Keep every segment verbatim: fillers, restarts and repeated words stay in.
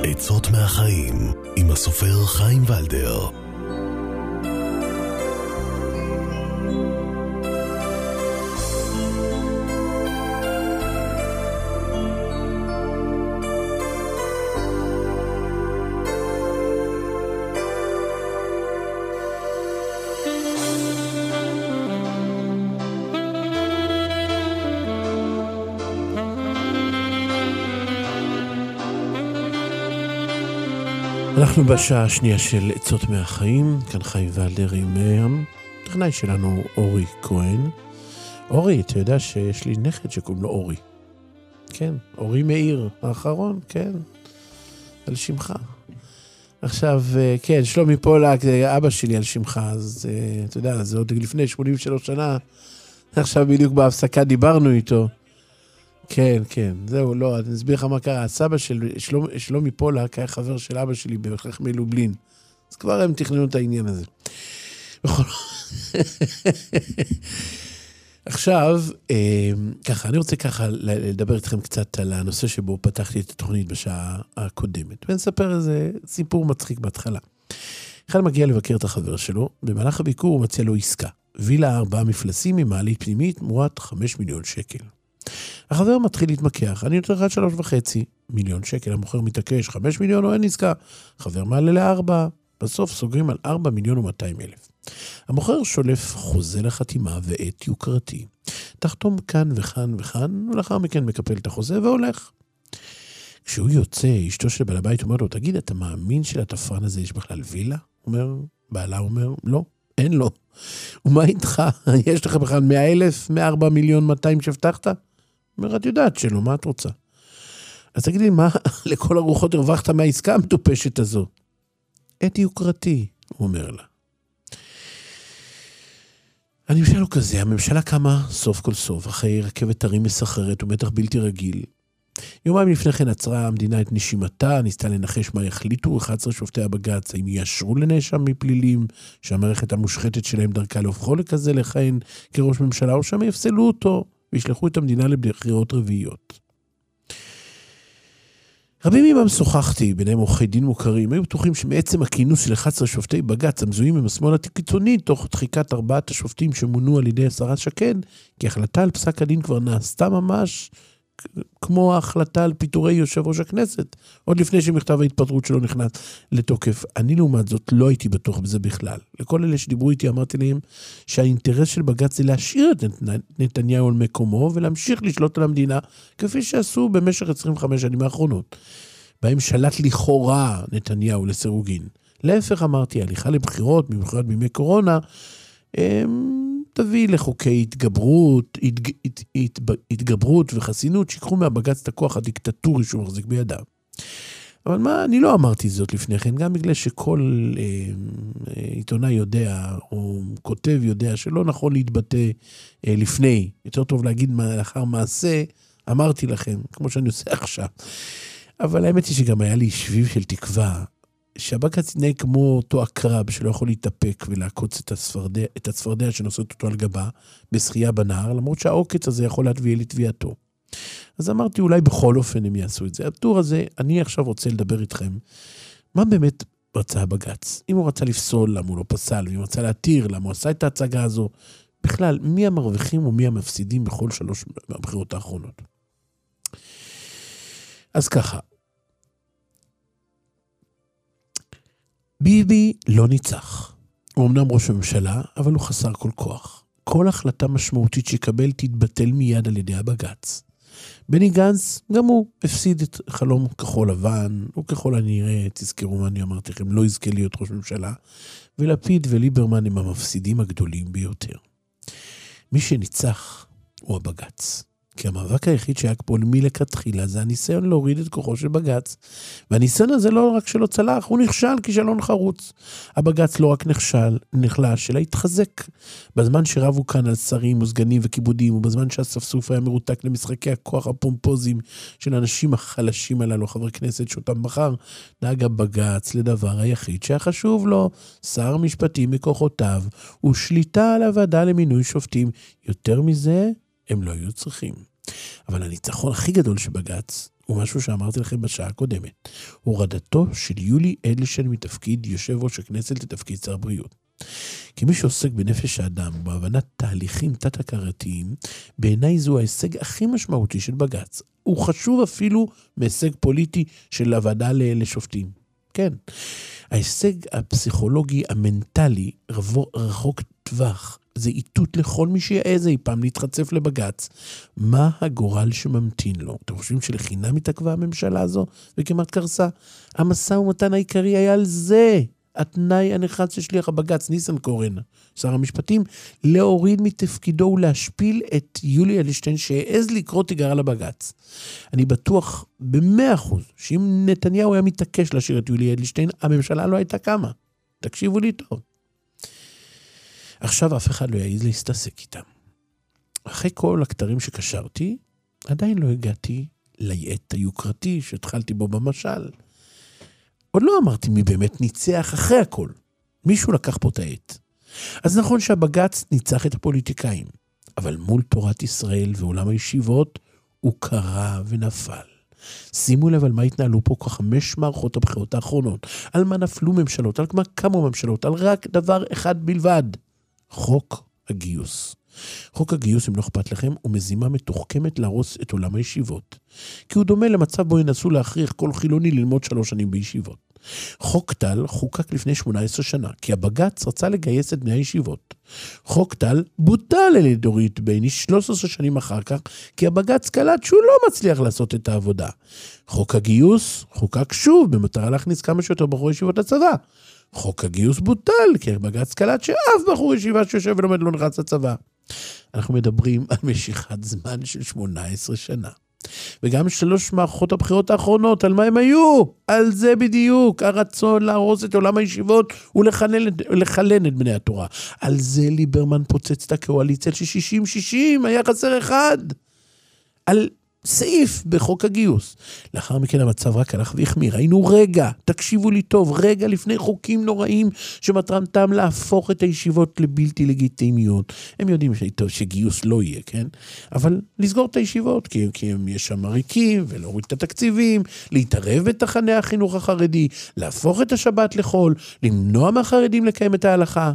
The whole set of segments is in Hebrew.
עצות מהחיים עם הסופר חיים ולדר. אנחנו בשעה השנייה של עצות מהחיים, כאן חיים ולדר עם הטכנאי שלנו אורי כהן. אורי, אתה יודע שיש לי נכד שקוראים לו אורי. כן, אורי מאיר, האחרון, כן, על שמך. עכשיו, כן, שלומי פולק, אבא שלי על שמך, אז אתה יודע, זה עוד לפני שמונים ושלוש שנה, עכשיו בדיוק בהפסקה דיברנו איתו. כן, כן, זהו, לא, אני אסביר לך מה קרה. הסבא של שלומי, שלומי פולק היה חבר של אבא שלי בחכמי לובלין. אז כבר הם תכננו את העניין הזה. עכשיו, ככה, אני רוצה ככה לדבר איתכם קצת על הנושא שבו פתחתי את התוכנית בשעה הקודמת. ונספר איזה סיפור מצחיק בהתחלה. אחד מגיע לבקר את החבר שלו, במהלך הביקור הוא מציע לו עסקה. וילה ארבעה מפלסים עם מעלית פנימית, תמורת חמש מיליון שקל. החבר מתחיל להתמקח, אני נותן לך שלוש וחצי מיליון שקל, המוכר מתעקש, חמש מיליון או אין עסקה, חבר מעלה לארבע, בסוף סוגרים על ארבע מיליון ומאתיים אלף. המוכר שולף חוזה לחתימה ועת יוקרתי, תחתום כאן וכאן וכאן, ולאחר מכן מקפל את החוזה והולך. כשהוא יוצא, אשתו של בעל הבית אומר לו, תגיד, אתה מאמין שלתפרן הזה יש בכלל וילה? אומר, בעלה אומר, לא, אין לו. ומה איתך? יש לך בכלל מאה אלף, מאה וארבע מיליון מאתיים שהבטחת? אומר, את יודעת שלא, מה את רוצה? אז תגיד לי, מה לכל הרוחות הרווחת מהעסקה המטופשת הזו? עת יוקרתי, הוא אומר לה. הממשלה הוא כזה, הממשלה קמה סוף כל סוף, אחרי רכבת הרים מסחררת ומתח בלתי רגיל. יומיים לפני כן עצרה המדינה את נשימתה, ניסתה לנחש מה יחליטו, אחד עשר שופטי הבג"ץ, האם יאשרו לנאשם מפלילים, שהמערכת המושחתת שלהם דרכה להופכו לכזה לכהן כראש ממשלה, או שם יפסלו אותו, וישלחו את המדינה לבחירות רביעיות. רבים עמם שוחחתי, ביניהם עורכי דין מוכרים, היו בטוחים שמעצם הכינוס של אחד עשר שופטי בג"ץ, המזוהים עם השמאל הקיצוני, תוך דחיקת ארבעת השופטים שמונו על ידי השרה שקד, כי החלטה על פסק הדין כבר נעשתה ממש, כמו ההחלטה על פיטורי יושב ראש הכנסת, עוד לפני שמכתב ההתפטרות שלו נכנס לתוקף. אני לעומת זאת לא הייתי בטוח בזה בכלל. לכל אלה שדיברו איתי אמרתי להם שהאינטרס של בג"ץ זה להשאיר את נתניהו על מקומו ולהמשיך לשלוט על המדינה, כפי שעשו במשך עשרים וחמש שנים האחרונות. בהם שלט לכאורה נתניהו לסירוגין. להפך אמרתי, הליכה לבחירות, במיוחד בימי קורונה, תביא לחוקי התגברות, התג, הת, הת, התגברות וחסינות, שיקחו מהבג"ץ את הכוח הדיקטטורי שהוא מחזיק בידיו. אבל מה, אני לא אמרתי זאת לפני כן, גם בגלל שכל אה, אה, עיתונאי יודע, או כותב יודע, שלא נכון להתבטא אה, לפני. יותר טוב להגיד מה, לאחר מעשה, אמרתי לכם, כמו שאני עושה עכשיו. אבל האמת היא שגם היה לי שביב של תקווה, שהבג"ץ יתנהג כמו אותו הקרב שלא יכול להתאפק ולעקוץ את הצפרדע, את הצפרדע שנושאת אותו על גבה בשחייה בנהר, למרות שהעוקץ הזה יכול להטביע לתביעתו. אז אמרתי, אולי בכל אופן הם יעשו את זה. הטור הזה, אני עכשיו רוצה לדבר איתכם, מה באמת רצה הבג"ץ? אם הוא רצה לפסול, למה הוא לא פסל, ואם הוא רצה להתיר, למה הוא עשה את ההצגה הזו, בכלל, מי המרוויחים ומי המפסידים בכל שלוש הבחירות האחרונות? אז ככה, ביבי לא ניצח. הוא אמנם ראש הממשלה, אבל הוא חסר כל כוח. כל החלטה משמעותית שיקבל תתבטל מיד על ידי הבג"ץ. בני גנץ, גם הוא הפסיד את חלום כחול לבן, וככל הנראה, תזכרו מה אני אמרתי לכם, לא יזכה להיות ראש ממשלה, ולפיד וליברמן הם המפסידים הגדולים ביותר. מי שניצח הוא הבג"ץ. כי המאבק היחיד שהיה פה מלכתחילה זה הניסיון להוריד את כוחו של בג"ץ. והניסיון הזה לא רק שלא צלח, הוא נכשל כישלון חרוץ. הבג"ץ לא רק נכשל, נחלש, אלא התחזק. בזמן שרבו כאן על שרים וסגנים וכיבודים, ובזמן שהספסוף היה מרותק למשחקי הכוח הפומפוזיים של האנשים החלשים הללו, חברי כנסת שאותם בחר, נהג הבג"ץ לדבר היחיד שהיה חשוב לו, שר משפטים מכוחותיו, ושליטה על הוועדה למינוי שופטים. יותר מזה, הם לא היו צריכים. אבל הניצחון הכי גדול שבג"ץ הוא משהו שאמרתי לכם בשעה הקודמת. הורדתו של יולי אדלשטיין מתפקיד יושב ראש הכנסת לתפקיד שר הבריאות. כי מי שעוסק בנפש האדם, בהבנת תהליכים תת-הכרתיים, בעיניי זו ההישג הכי משמעותי של בג"ץ. הוא חשוב אפילו מהישג פוליטי של הוועדה לשופטים. כן. ההישג הפסיכולוגי, המנטלי, רחוק טווח. זה איתות לכל מי שיעז אי פעם להתחצף לבג"ץ. מה הגורל שממתין לו? אתם חושבים שלחינם התעכבה הממשלה הזו וכמעט קרסה? המשא ומתן העיקרי היה על זה. התנאי הנחרץ של שליח הבג"ץ, ניסנקורן, שר המשפטים, להוריד מתפקידו ולהשפיל את יולי אדלשטיין שהעז לקרוא תיגר על הבג"ץ. אני בטוח במאה אחוז שאם נתניהו היה מתעקש להשאיר את יולי אדלשטיין, הממשלה לא הייתה קמה. תקשיבו לי טוב. עכשיו אף אחד לא יעז להסתעסק איתם. אחרי כל הכתרים שקשרתי, עדיין לא הגעתי ליעט היוקרתי שהתחלתי בו במשל. עוד לא אמרתי מי באמת ניצח אחרי הכל. מישהו לקח פה את העט. אז נכון שהבג"ץ ניצח את הפוליטיקאים, אבל מול תורת ישראל ועולם הישיבות, הוא קרא ונפל. שימו לב על מה התנהלו פה כחמש מערכות הבחירות האחרונות, על מה נפלו ממשלות, על מה קמו ממשלות, על רק דבר אחד בלבד, חוק הגיוס. חוק הגיוס, אם לא אכפת לכם, הוא מזימה מתוחכמת להרוס את עולם הישיבות. כי הוא דומה למצב בו ינסו להכריח כל חילוני ללמוד שלוש שנים בישיבות. חוק טל חוקק לפני שמונה עשרה שנה, כי הבג"ץ רצה לגייס את בני הישיבות. חוק טל בוטל על ידי דורית בייניש שלוש עשרה שנים אחר כך, כי הבג"ץ קלט שהוא לא מצליח לעשות את העבודה. חוק הגיוס חוקק שוב במטרה להכניס כמה שיותר בחורי ישיבות לצבא. חוק הגיוס בוטל, כי הבג"ץ קלט שאף בחור ישיבה שיושב ולומד לא נכנס לצבא. אנחנו מדברים על משיכת זמן של שמונה עשרה שנה. וגם שלוש מערכות הבחירות האחרונות, על מה הם היו? על זה בדיוק, הרצון להרוס את עולם הישיבות ולחלן את בני התורה. על זה ליברמן פוצץ את הקואליציה של שישים שישים, היה חסר אחד. על סעיף בחוק הגיוס. לאחר מכן המצב רק הלך והחמיר. היינו רגע, תקשיבו לי טוב, רגע לפני חוקים נוראים שמטרתם להפוך את הישיבות לבלתי לגיטימיות. הם יודעים שגיוס לא יהיה, כן? אבל לסגור את הישיבות, כי, כי הם יש שם ריקים, ולהוריד את התקציבים, להתערב בתחני החינוך החרדי, להפוך את השבת לחול, למנוע מהחרדים לקיים את ההלכה.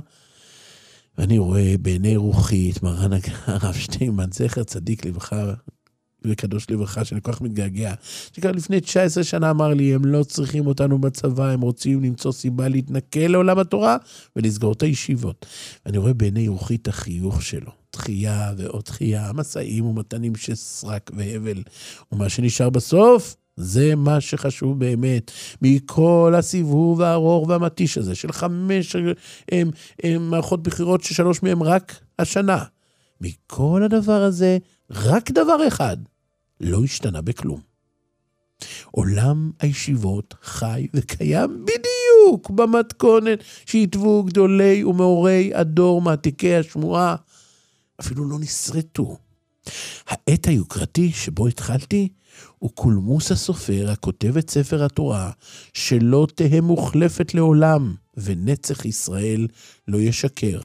ואני רואה בעיני רוחי את מרן הרב שטיינמן, זכר צדיק לברכה, וקדוש לברכה, שאני כל כך מתגעגע, שכבר לפני תשע עשרה שנה אמר לי, הם לא צריכים אותנו בצבא, הם רוצים למצוא סיבה להתנקל לעולם התורה, ולסגור את הישיבות. ואני רואה בעיני רוחי את החיוך שלו, תחייה ועוד תחייה, מסעים ומתנים שסרק והבל, ומה שנשאר בסוף, זה מה שחשוב באמת, מכל הסיבוב הארוך והמתיש הזה, של חמש הם, הם, מערכות בחירות, ששלוש מהם רק השנה. מכל הדבר הזה, רק דבר אחד, לא השתנה בכלום. עולם הישיבות חי וקיים בדיוק במתכונת שהתוו גדולי ומאורי הדור מעתיקי השמועה, אפילו לא נשרטו. העת היוקרתי שבו התחלתי, הוא קולמוס הסופר הכותב את ספר התורה, שלא תהיה מוחלפת לעולם, ונצח ישראל לא ישקר.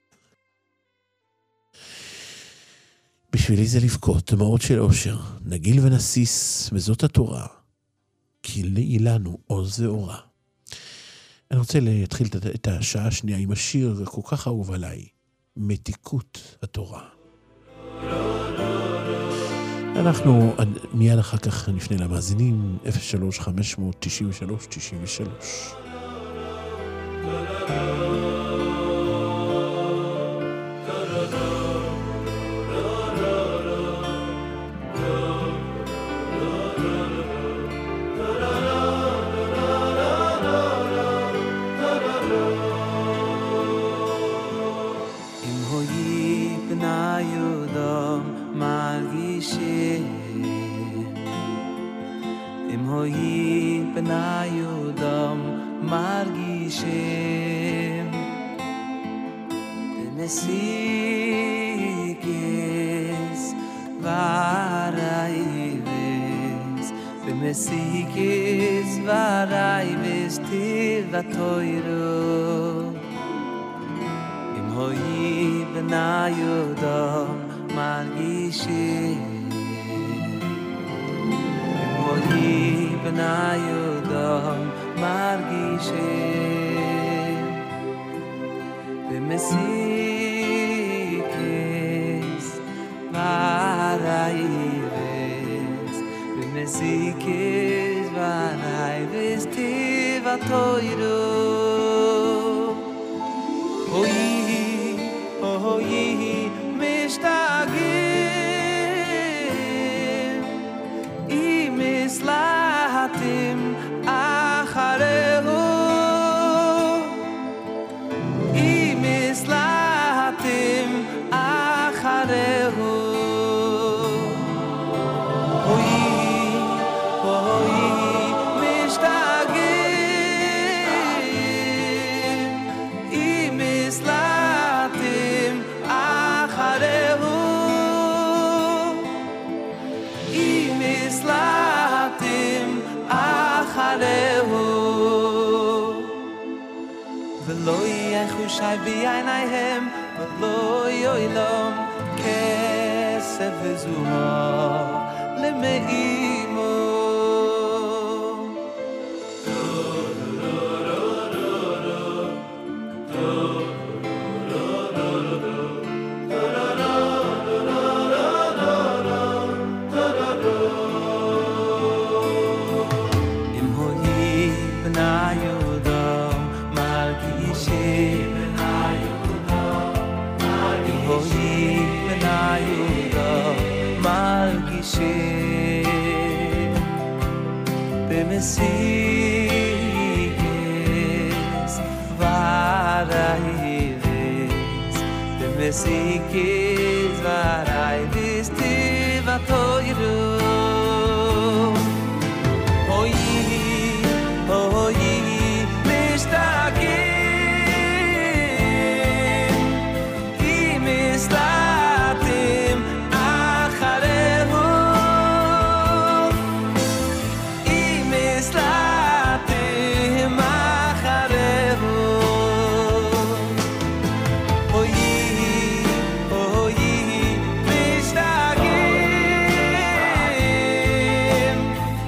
בשבילי זה לבכות, דמעות של אושר, נגיל ונסיס, וזאת התורה, כי היא לנו עוז ואורה. אני רוצה להתחיל את השעה השנייה עם השיר כל כך אהוב עליי, מתיקות התורה. אנחנו מיד אחר כך נפנה למאזינים, אפס שלוש חמש תשע שלוש תשע שלוש. Mesikis varai vestir vatoiro Im hoi benayodo margishim Im hoi בנאיודום מרגישים במסיקס varayves במסיקס varayves tivatoiro oy oy mishtagim imislatim acharehu imislatim acharehu oy oy mishtagim imislatim acharehu imislatim acharehu velo yechushay b'yaynayhem velo yoylom kesef v'zuhar lemeimo im hoyi b'nayodom margishim im hoyi b'nayodom margishim b'mesikes varayves b'mesikes varayves tivatoiro oy oy mishtagim imislatim acharehu imislatim acharehu oy oy mishtagim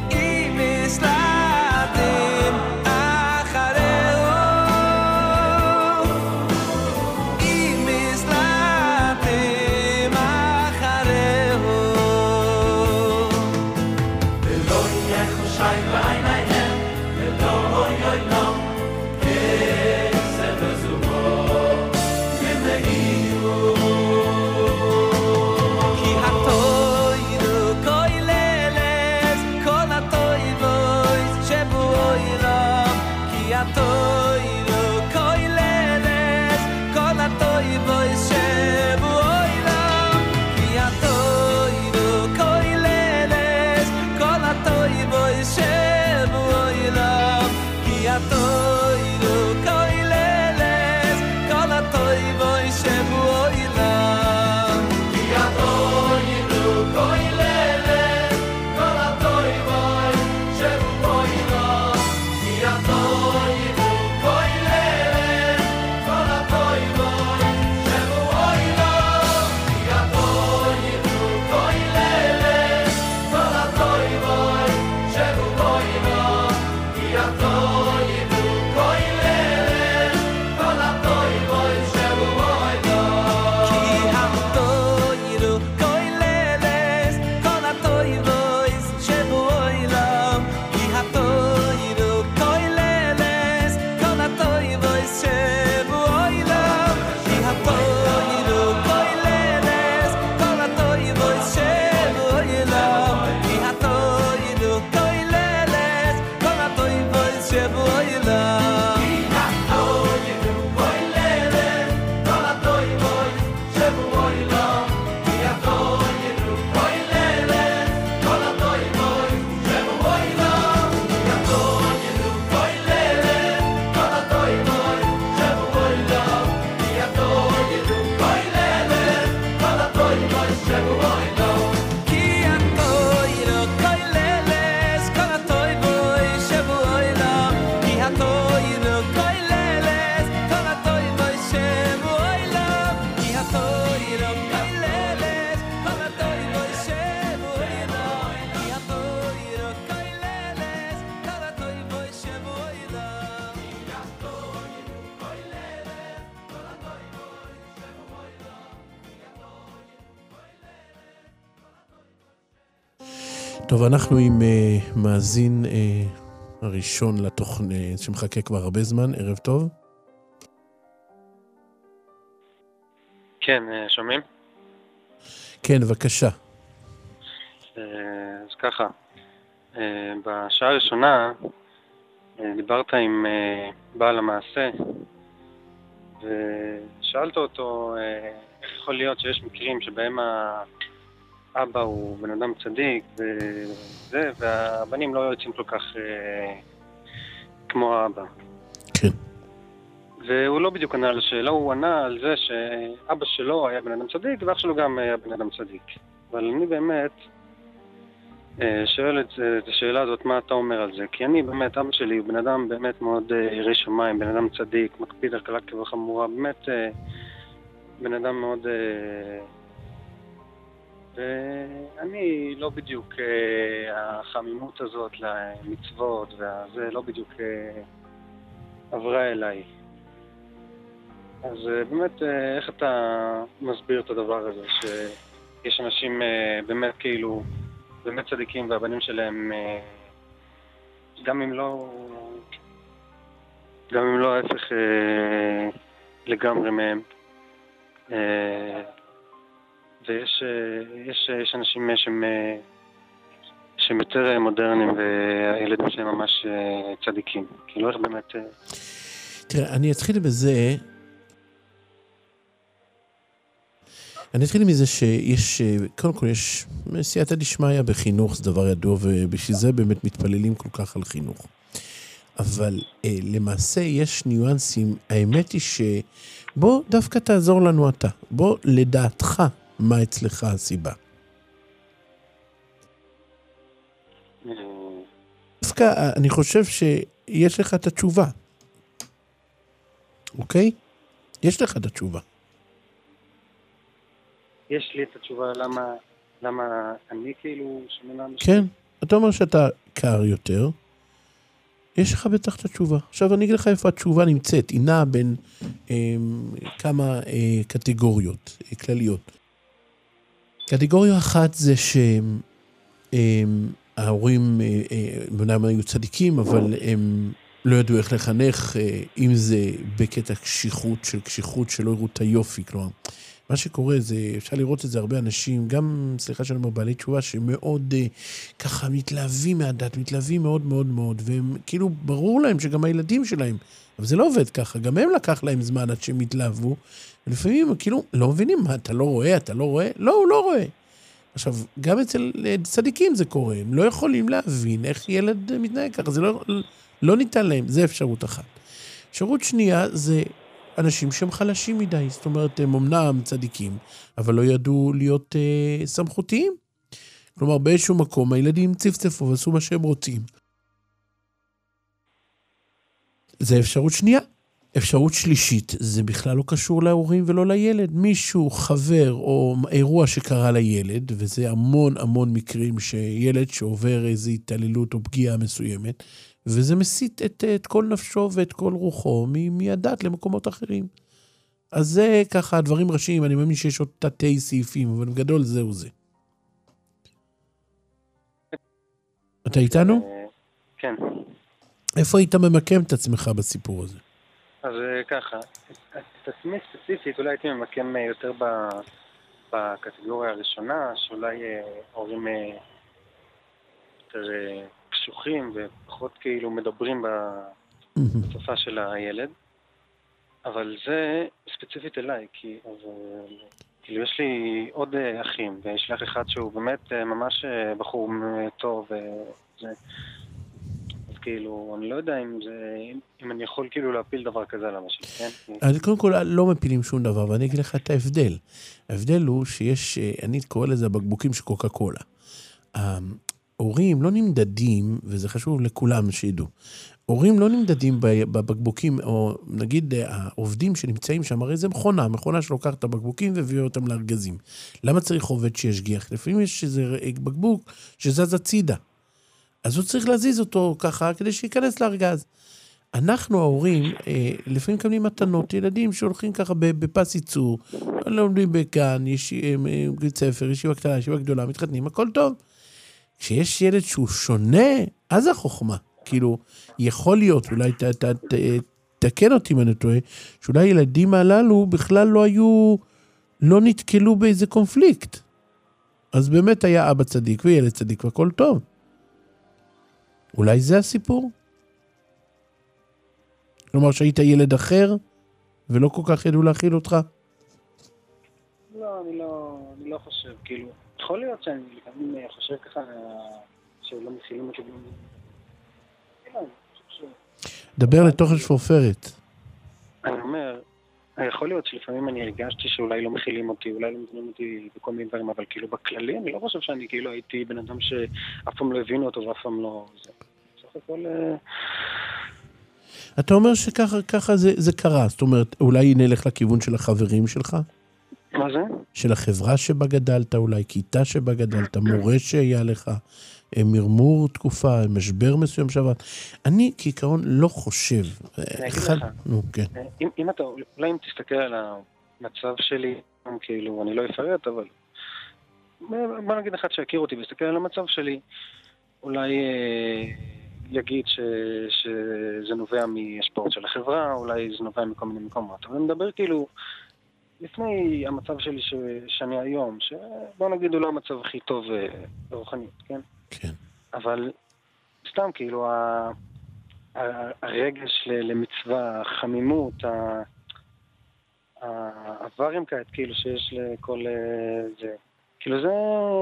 imislatim acharehu imislatim acharehu velo yechushay b'aynayhem velo yoylom kesef v'zuhar lemeimo ki hatoyru koileles kol hatoyvos shebuoylam ki hatoyru koileles kol hatoyvos shebuoylam ki hatoyru koileles kol hatoyvos shebuoylam טוב, אנחנו עם uh, מאזין uh, הראשון לתוכנית שמחכה כבר הרבה זמן. ערב טוב. כן, שומעים? כן, בבקשה. אז ככה, בשעה הראשונה דיברת עם בעל המעשה ושאלת אותו איך יכול להיות שיש מקרים שבהם האבא הוא בן אדם צדיק וזה, והבנים לא יוצאים כל כך כמו האבא. כן. והוא לא בדיוק ענה על השאלה, הוא ענה על זה שאבא שלו היה בן אדם צדיק ואח שלו גם היה בן אדם צדיק. אבל אני באמת שואל את השאלה הזאת, מה אתה אומר על זה? כי אני באמת, אבא שלי הוא בן אדם באמת מאוד ירא שמיים, בן אדם צדיק, מקפיד על קלה כבחמורה, באמת בן אדם מאוד... ואני לא בדיוק, החמימות הזאת למצוות וזה לא בדיוק עברה אליי. אז באמת, איך אתה מסביר את הדבר הזה, שיש אנשים באמת כאילו, באמת צדיקים והבנים שלהם, גם אם לא, גם אם לא ההפך לגמרי מהם. ויש יש, יש אנשים שהם, שהם יותר מודרניים והילדים שלהם ממש צדיקים. כאילו איך באמת... תראה, אני אתחיל בזה... אני אתחיל מזה שיש, קודם כל יש סייעתא דשמיא בחינוך, זה דבר ידוע, ובשביל זה באמת מתפללים כל כך על חינוך. אבל אה, למעשה יש ניואנסים, האמת היא שבוא דווקא תעזור לנו אתה, בוא לדעתך מה אצלך הסיבה. דווקא אני חושב שיש לך את התשובה, אוקיי? יש לך את התשובה. יש לי את התשובה למה, למה אני כאילו שמונה... כן, אתה אומר שאתה קר יותר, יש לך בטח את התשובה. עכשיו אני אגיד לך איפה התשובה נמצאת, היא נעה בין אה, כמה אה, קטגוריות אה, כלליות. קטגוריה אחת זה שההורים אה, אה, בנם היו צדיקים, אבל הם לא ידעו איך לחנך, אה, אם זה בקטע קשיחות של קשיחות שלא יראו את היופי, כלומר, מה שקורה זה, אפשר לראות את זה הרבה אנשים, גם, סליחה שאני אומר, בעלי תשובה, שמאוד אה, ככה מתלהבים מהדת, מתלהבים מאוד מאוד מאוד, והם כאילו ברור להם שגם הילדים שלהם, אבל זה לא עובד ככה, גם הם לקח להם זמן עד שהם התלהבו, ולפעמים כאילו לא מבינים, מה, אתה לא רואה, אתה לא רואה? לא, הוא לא רואה. עכשיו, גם אצל צדיקים זה קורה, הם לא יכולים להבין איך ילד מתנהג ככה, זה לא, לא ניתן להם, זה אפשרות אחת. אפשרות שנייה זה... אנשים שהם חלשים מדי, זאת אומרת, הם אמנם צדיקים, אבל לא ידעו להיות אה, סמכותיים. כלומר, באיזשהו מקום, הילדים צפצפו ועשו מה שהם רוצים. זה אפשרות שנייה. אפשרות שלישית, זה בכלל לא קשור להורים ולא לילד. מישהו, חבר או אירוע שקרה לילד, וזה המון המון מקרים שילד שעובר איזו התעללות או פגיעה מסוימת, וזה מסית את, את כל נפשו ואת כל רוחו מהדת למקומות אחרים. אז זה ככה דברים ראשיים, אני מאמין שיש עוד תתי סעיפים, אבל בגדול זהו זה. אתה איתנו? כן. איפה היית ממקם את עצמך בסיפור הזה? אז ככה, את עצמי ספציפית אולי הייתי ממקם יותר בקטגוריה הראשונה, שאולי הורים יותר קשוחים ופחות כאילו מדברים בשפה של הילד, אבל זה ספציפית אליי, כי אז, כאילו יש לי עוד אחים, ויש לי אח אחד שהוא באמת ממש בחור טוב, וזה... כאילו, אני לא יודע אם זה, אם אני יכול כאילו להפיל דבר כזה על המשל, כן? אז קודם כל לא מפילים שום דבר, ואני אגיד לך את ההבדל. ההבדל הוא שיש, אני קורא לזה הבקבוקים של קוקה קולה. ההורים לא נמדדים, וזה חשוב לכולם שידעו, הורים לא נמדדים בבקבוקים, או נגיד העובדים שנמצאים שם, הרי זה מכונה, מכונה שלוקח את הבקבוקים והביאו אותם לארגזים. למה צריך עובד שישגיח? לפעמים יש איזה בקבוק שזז הצידה. אז הוא צריך להזיז אותו ככה, כדי שייכנס לארגז. אנחנו, ההורים, לפעמים קבלים מתנות, ילדים שהולכים ככה בפס ייצור, לומדים בגן, יש בית ספר, ישיבה קטנה, ישיבה גדולה, מתחתנים, הכל טוב. כשיש ילד שהוא שונה, אז החוכמה. כאילו, יכול להיות, אולי ת, ת, ת, תקן אותי אם אני טועה, שאולי ילדים הללו בכלל לא היו, לא נתקלו באיזה קונפליקט. אז באמת היה אבא צדיק וילד צדיק והכל טוב. אולי זה הסיפור? כלומר שהיית ילד אחר, ולא כל כך ידעו להכיל אותך? לא, אני לא, אני לא חושב, כאילו, יכול להיות שאני לפעמים חושב ככה, שלא מכילים אותי. דבר לתוכן שפורפרת. אני אומר, יכול להיות שלפעמים אני הרגשתי שאולי לא מכילים אותי, אולי לא מכילים אותי בכל מיני דברים, אבל כאילו בכללי אני לא חושב שאני כאילו הייתי בן אדם שאף פעם לא הבינו אותו ואף פעם לא... זה סך הכל... אתה אומר שככה ככה זה, זה קרה, זאת אומרת, אולי נלך לכיוון של החברים שלך? מה זה? של החברה שבה גדלת, אולי כיתה שבה גדלת, מורה שהיה לך, מרמור תקופה, משבר מסוים שעבר. אני כעיקרון לא חושב. אני אגיד אחד... לך, נו, כן. אם, אם אתה, אולי אם תסתכל על המצב שלי, כאילו, אני לא אפרט, אבל בוא נגיד אחד שיכיר אותי ויסתכל על המצב שלי, אולי אה, יגיד ש, שזה נובע מהשפעות של החברה, אולי זה נובע מכל מיני מקומות. אבל אני מדבר כאילו, לפני המצב שלי ש, שאני היום, שבוא נגיד הוא לא המצב הכי טוב ברוחנית, כן? כן. אבל סתם כאילו, ה, ה, הרגש למצווה, החמימות, העברים כעת, כאילו שיש לכל זה, כאילו זה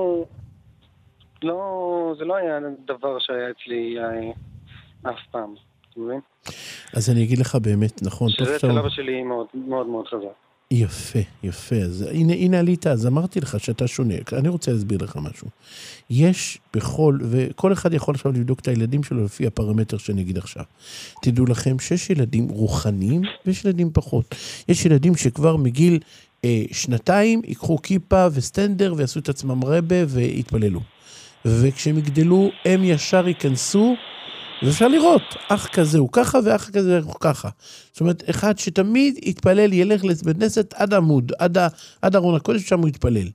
לא, זה לא היה דבר שהיה אצלי אף פעם, אתה מבין? אז אני אגיד לך באמת, נכון. שזה אצל אבא שלי מאוד מאוד מאוד חזק. יפה, יפה. אז הנה, הנה עלית, אז אמרתי לך שאתה שונה. אני רוצה להסביר לך משהו. יש בכל, וכל אחד יכול עכשיו לבדוק את הילדים שלו לפי הפרמטר שאני אגיד עכשיו. תדעו לכם שיש ילדים רוחניים ויש ילדים פחות. יש ילדים שכבר מגיל אה, שנתיים ייקחו כיפה וסטנדר ויעשו את עצמם רבה והתפללו. וכשהם יגדלו הם ישר ייכנסו, ואפשר לראות, אח כזה הוא ככה ואח כזה הוא ככה. זאת אומרת, אחד שתמיד יתפלל, ילך לבית כנסת עד עמוד, עד, עד ארון הקודש, שם הוא יתפלל.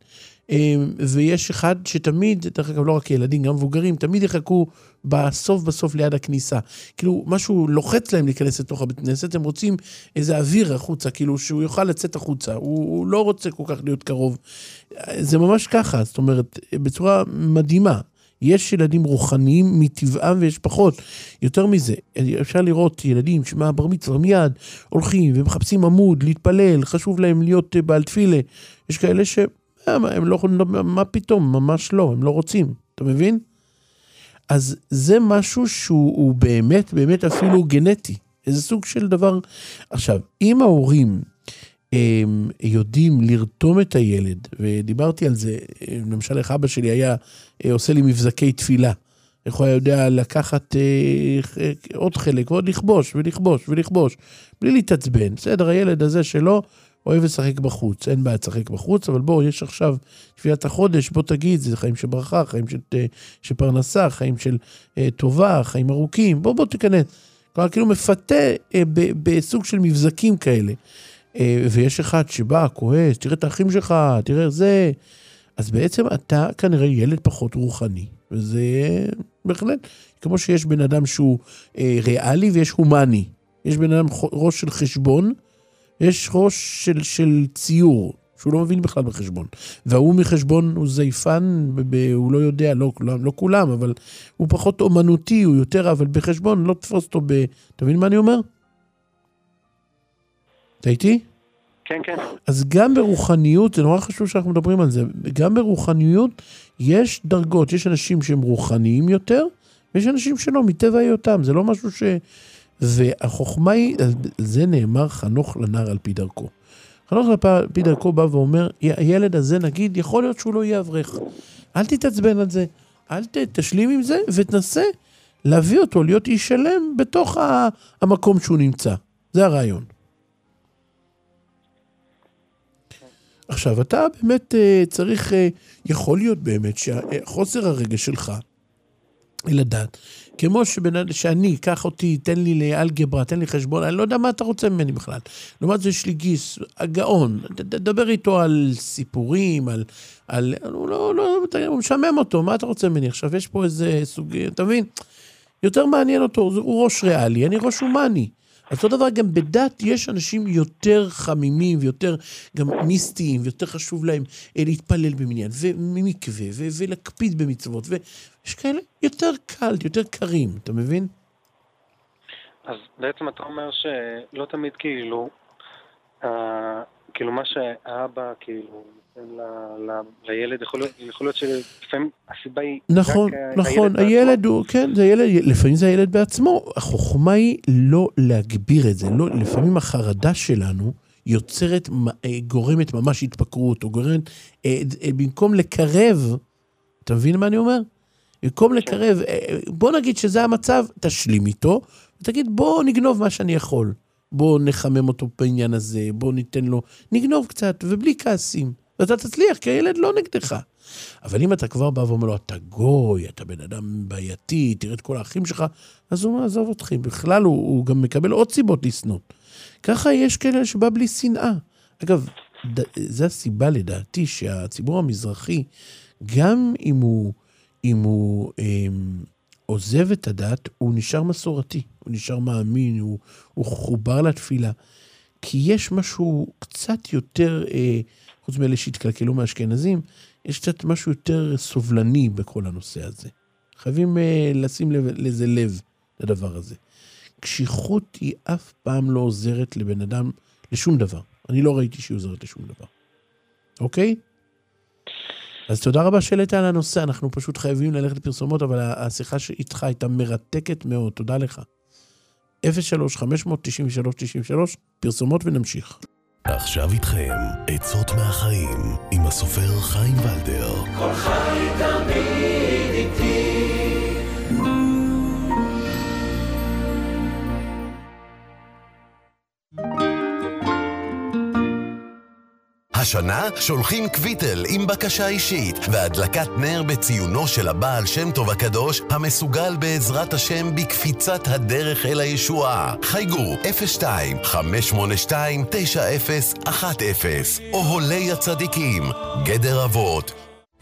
ויש אחד שתמיד, דרך אגב לא רק ילדים, גם מבוגרים, תמיד יחכו בסוף בסוף ליד הכניסה. כאילו, משהו לוחץ להם להיכנס לתוך הבית כנסת, הם רוצים איזה אוויר החוצה, כאילו שהוא יוכל לצאת החוצה, הוא, הוא לא רוצה כל כך להיות קרוב. זה ממש ככה, זאת אומרת, בצורה מדהימה. יש ילדים רוחניים מטבעם ויש פחות. יותר מזה, אפשר לראות ילדים שמה בר מצווה מיד הולכים ומחפשים עמוד, להתפלל, חשוב להם להיות בעל תפילה. יש כאלה ש... הם לא, מה פתאום? ממש לא, הם לא רוצים. אתה מבין? אז זה משהו שהוא באמת, באמת אפילו גנטי. איזה סוג של דבר. עכשיו, אם ההורים הם יודעים לרתום את הילד, ודיברתי על זה, למשל איך אבא שלי היה עושה לי מבזקי תפילה, איך הוא היה יודע לקחת אה, עוד חלק, ועוד לכבוש, ולכבוש, ולכבוש, בלי להתעצבן. בסדר, הילד הזה שלו, אוהב לשחק בחוץ, אין בעיה לשחק בחוץ, אבל בוא, יש עכשיו תפילת החודש, בוא תגיד, זה חיים של ברכה, חיים של, של פרנסה, חיים של אה, טובה, חיים ארוכים, בוא, בוא תיכנס. כלומר, כאילו מפתה אה, ב, בסוג של מבזקים כאלה. אה, ויש אחד שבא, כועס, תראה את האחים שלך, תראה זה. אז בעצם אתה כנראה ילד פחות רוחני, וזה בהחלט, כמו שיש בן אדם שהוא אה, ריאלי ויש הומני. יש בן אדם ראש של חשבון, יש ראש של, של ציור, שהוא לא מבין בכלל בחשבון. והוא מחשבון הוא זייפן, הוא לא יודע, לא, לא, לא כולם, אבל הוא פחות אומנותי, הוא יותר, אבל בחשבון לא תפוס אותו ב... אתה מבין מה אני אומר? אתה איתי? כן, כן. אז גם ברוחניות, זה נורא חשוב שאנחנו מדברים על זה, גם ברוחניות יש דרגות, יש אנשים שהם רוחניים יותר, ויש אנשים שלא, מטבע היותם, זה לא משהו ש... והחוכמה היא, זה נאמר חנוך לנער על פי דרכו. חנוך על פי דרכו בא ואומר, הילד הזה נגיד, יכול להיות שהוא לא יהיה אברך. אל תתעצבן על זה, אל תשלים עם זה, ותנסה להביא אותו, להיות איש שלם בתוך המקום שהוא נמצא. זה הרעיון. עכשיו, אתה באמת צריך, יכול להיות באמת, שחוסר הרגש שלך, לדעת. כמו שבנ... שאני, קח אותי, תן לי לאלגברה, תן לי חשבון, אני לא יודע מה אתה רוצה ממני בכלל. לעומת זה יש לי גיס, הגאון, דבר איתו על סיפורים, על... על... הוא לא, לא, הוא משמם אותו, מה אתה רוצה ממני? עכשיו יש פה איזה סוג, אתה מבין? יותר מעניין אותו, הוא ראש ריאלי, אני ראש הומני. אז אותו דבר, גם בדת יש אנשים יותר חמימים ויותר גם מיסטיים, ויותר חשוב להם להתפלל במניין, וממקווה, ו- ולהקפיד במצוות, ויש כאלה יותר קל, יותר קרים, אתה מבין? אז בעצם אתה אומר שלא תמיד כאילו, אה, כאילו מה שהאבא כאילו ל, ל, לילד יכול להיות, יכול להיות שלפעמים הסיבה היא נכון, רק נכון, הילד, הילד הוא, כן, זה ילד, לפעמים זה הילד בעצמו, החוכמה היא לא להגביר את זה, לא, לפעמים החרדה שלנו יוצרת, גורמת ממש התפקרות, או גורמת, במקום לקרב, אתה מבין מה אני אומר? במקום לקרב, בוא נגיד שזה המצב, תשלים איתו, ותגיד בוא נגנוב מה שאני יכול, בוא נחמם אותו בעניין הזה, בוא ניתן לו, נגנוב קצת, ובלי כעסים, ואתה תצליח, כי הילד לא נגדך. אבל אם אתה כבר בא ואומר לו, אתה גוי, אתה בן אדם בעייתי, תראה את כל האחים שלך, אז הוא מעזוב אותך. בכלל הוא, הוא גם מקבל עוד סיבות לסנות. ככה יש כאלה שבא בלי שנאה. אגב, זו הסיבה לדעתי שהציבור המזרחי, גם אם הוא, אם הוא אה, עוזב את הדת, הוא נשאר מסורתי, הוא נשאר מאמין, הוא, הוא חובר לתפילה. כי יש משהו קצת יותר, אה, חוץ מאלה שהתקלקלו מהאשכנזים, יש קצת משהו יותר סובלני בכל הנושא הזה. חייבים אה, לשים לב, לזה לב לדבר הזה. קשיחות היא אף פעם לא עוזרת לבן אדם לשום דבר. אני לא ראיתי שהיא עוזרת לשום דבר. אוקיי? אז תודה רבה שהעלית על הנושא. אנחנו פשוט חייבים ללכת לפרסומות, אבל השיחה שאיתך הייתה מרתקת מאוד. תודה לך. אפס שלוש חמש תשע שלוש תשע שלוש, פרסומות ונמשיך. עכשיו איתכם, עצות מהחיים, עם הסופר חיים ולדר. כל חי תמיד איתי. השנה שולחים קוויטל עם בקשה אישית והדלקת נר בציונו של הבעל שם טוב הקדוש המסוגל בעזרת השם בקפיצת הדרך אל הישועה. חייגו אפס שתיים חמש שמונה שתיים תשע אפס אחת אפס או הולי הצדיקים, גדר אבות.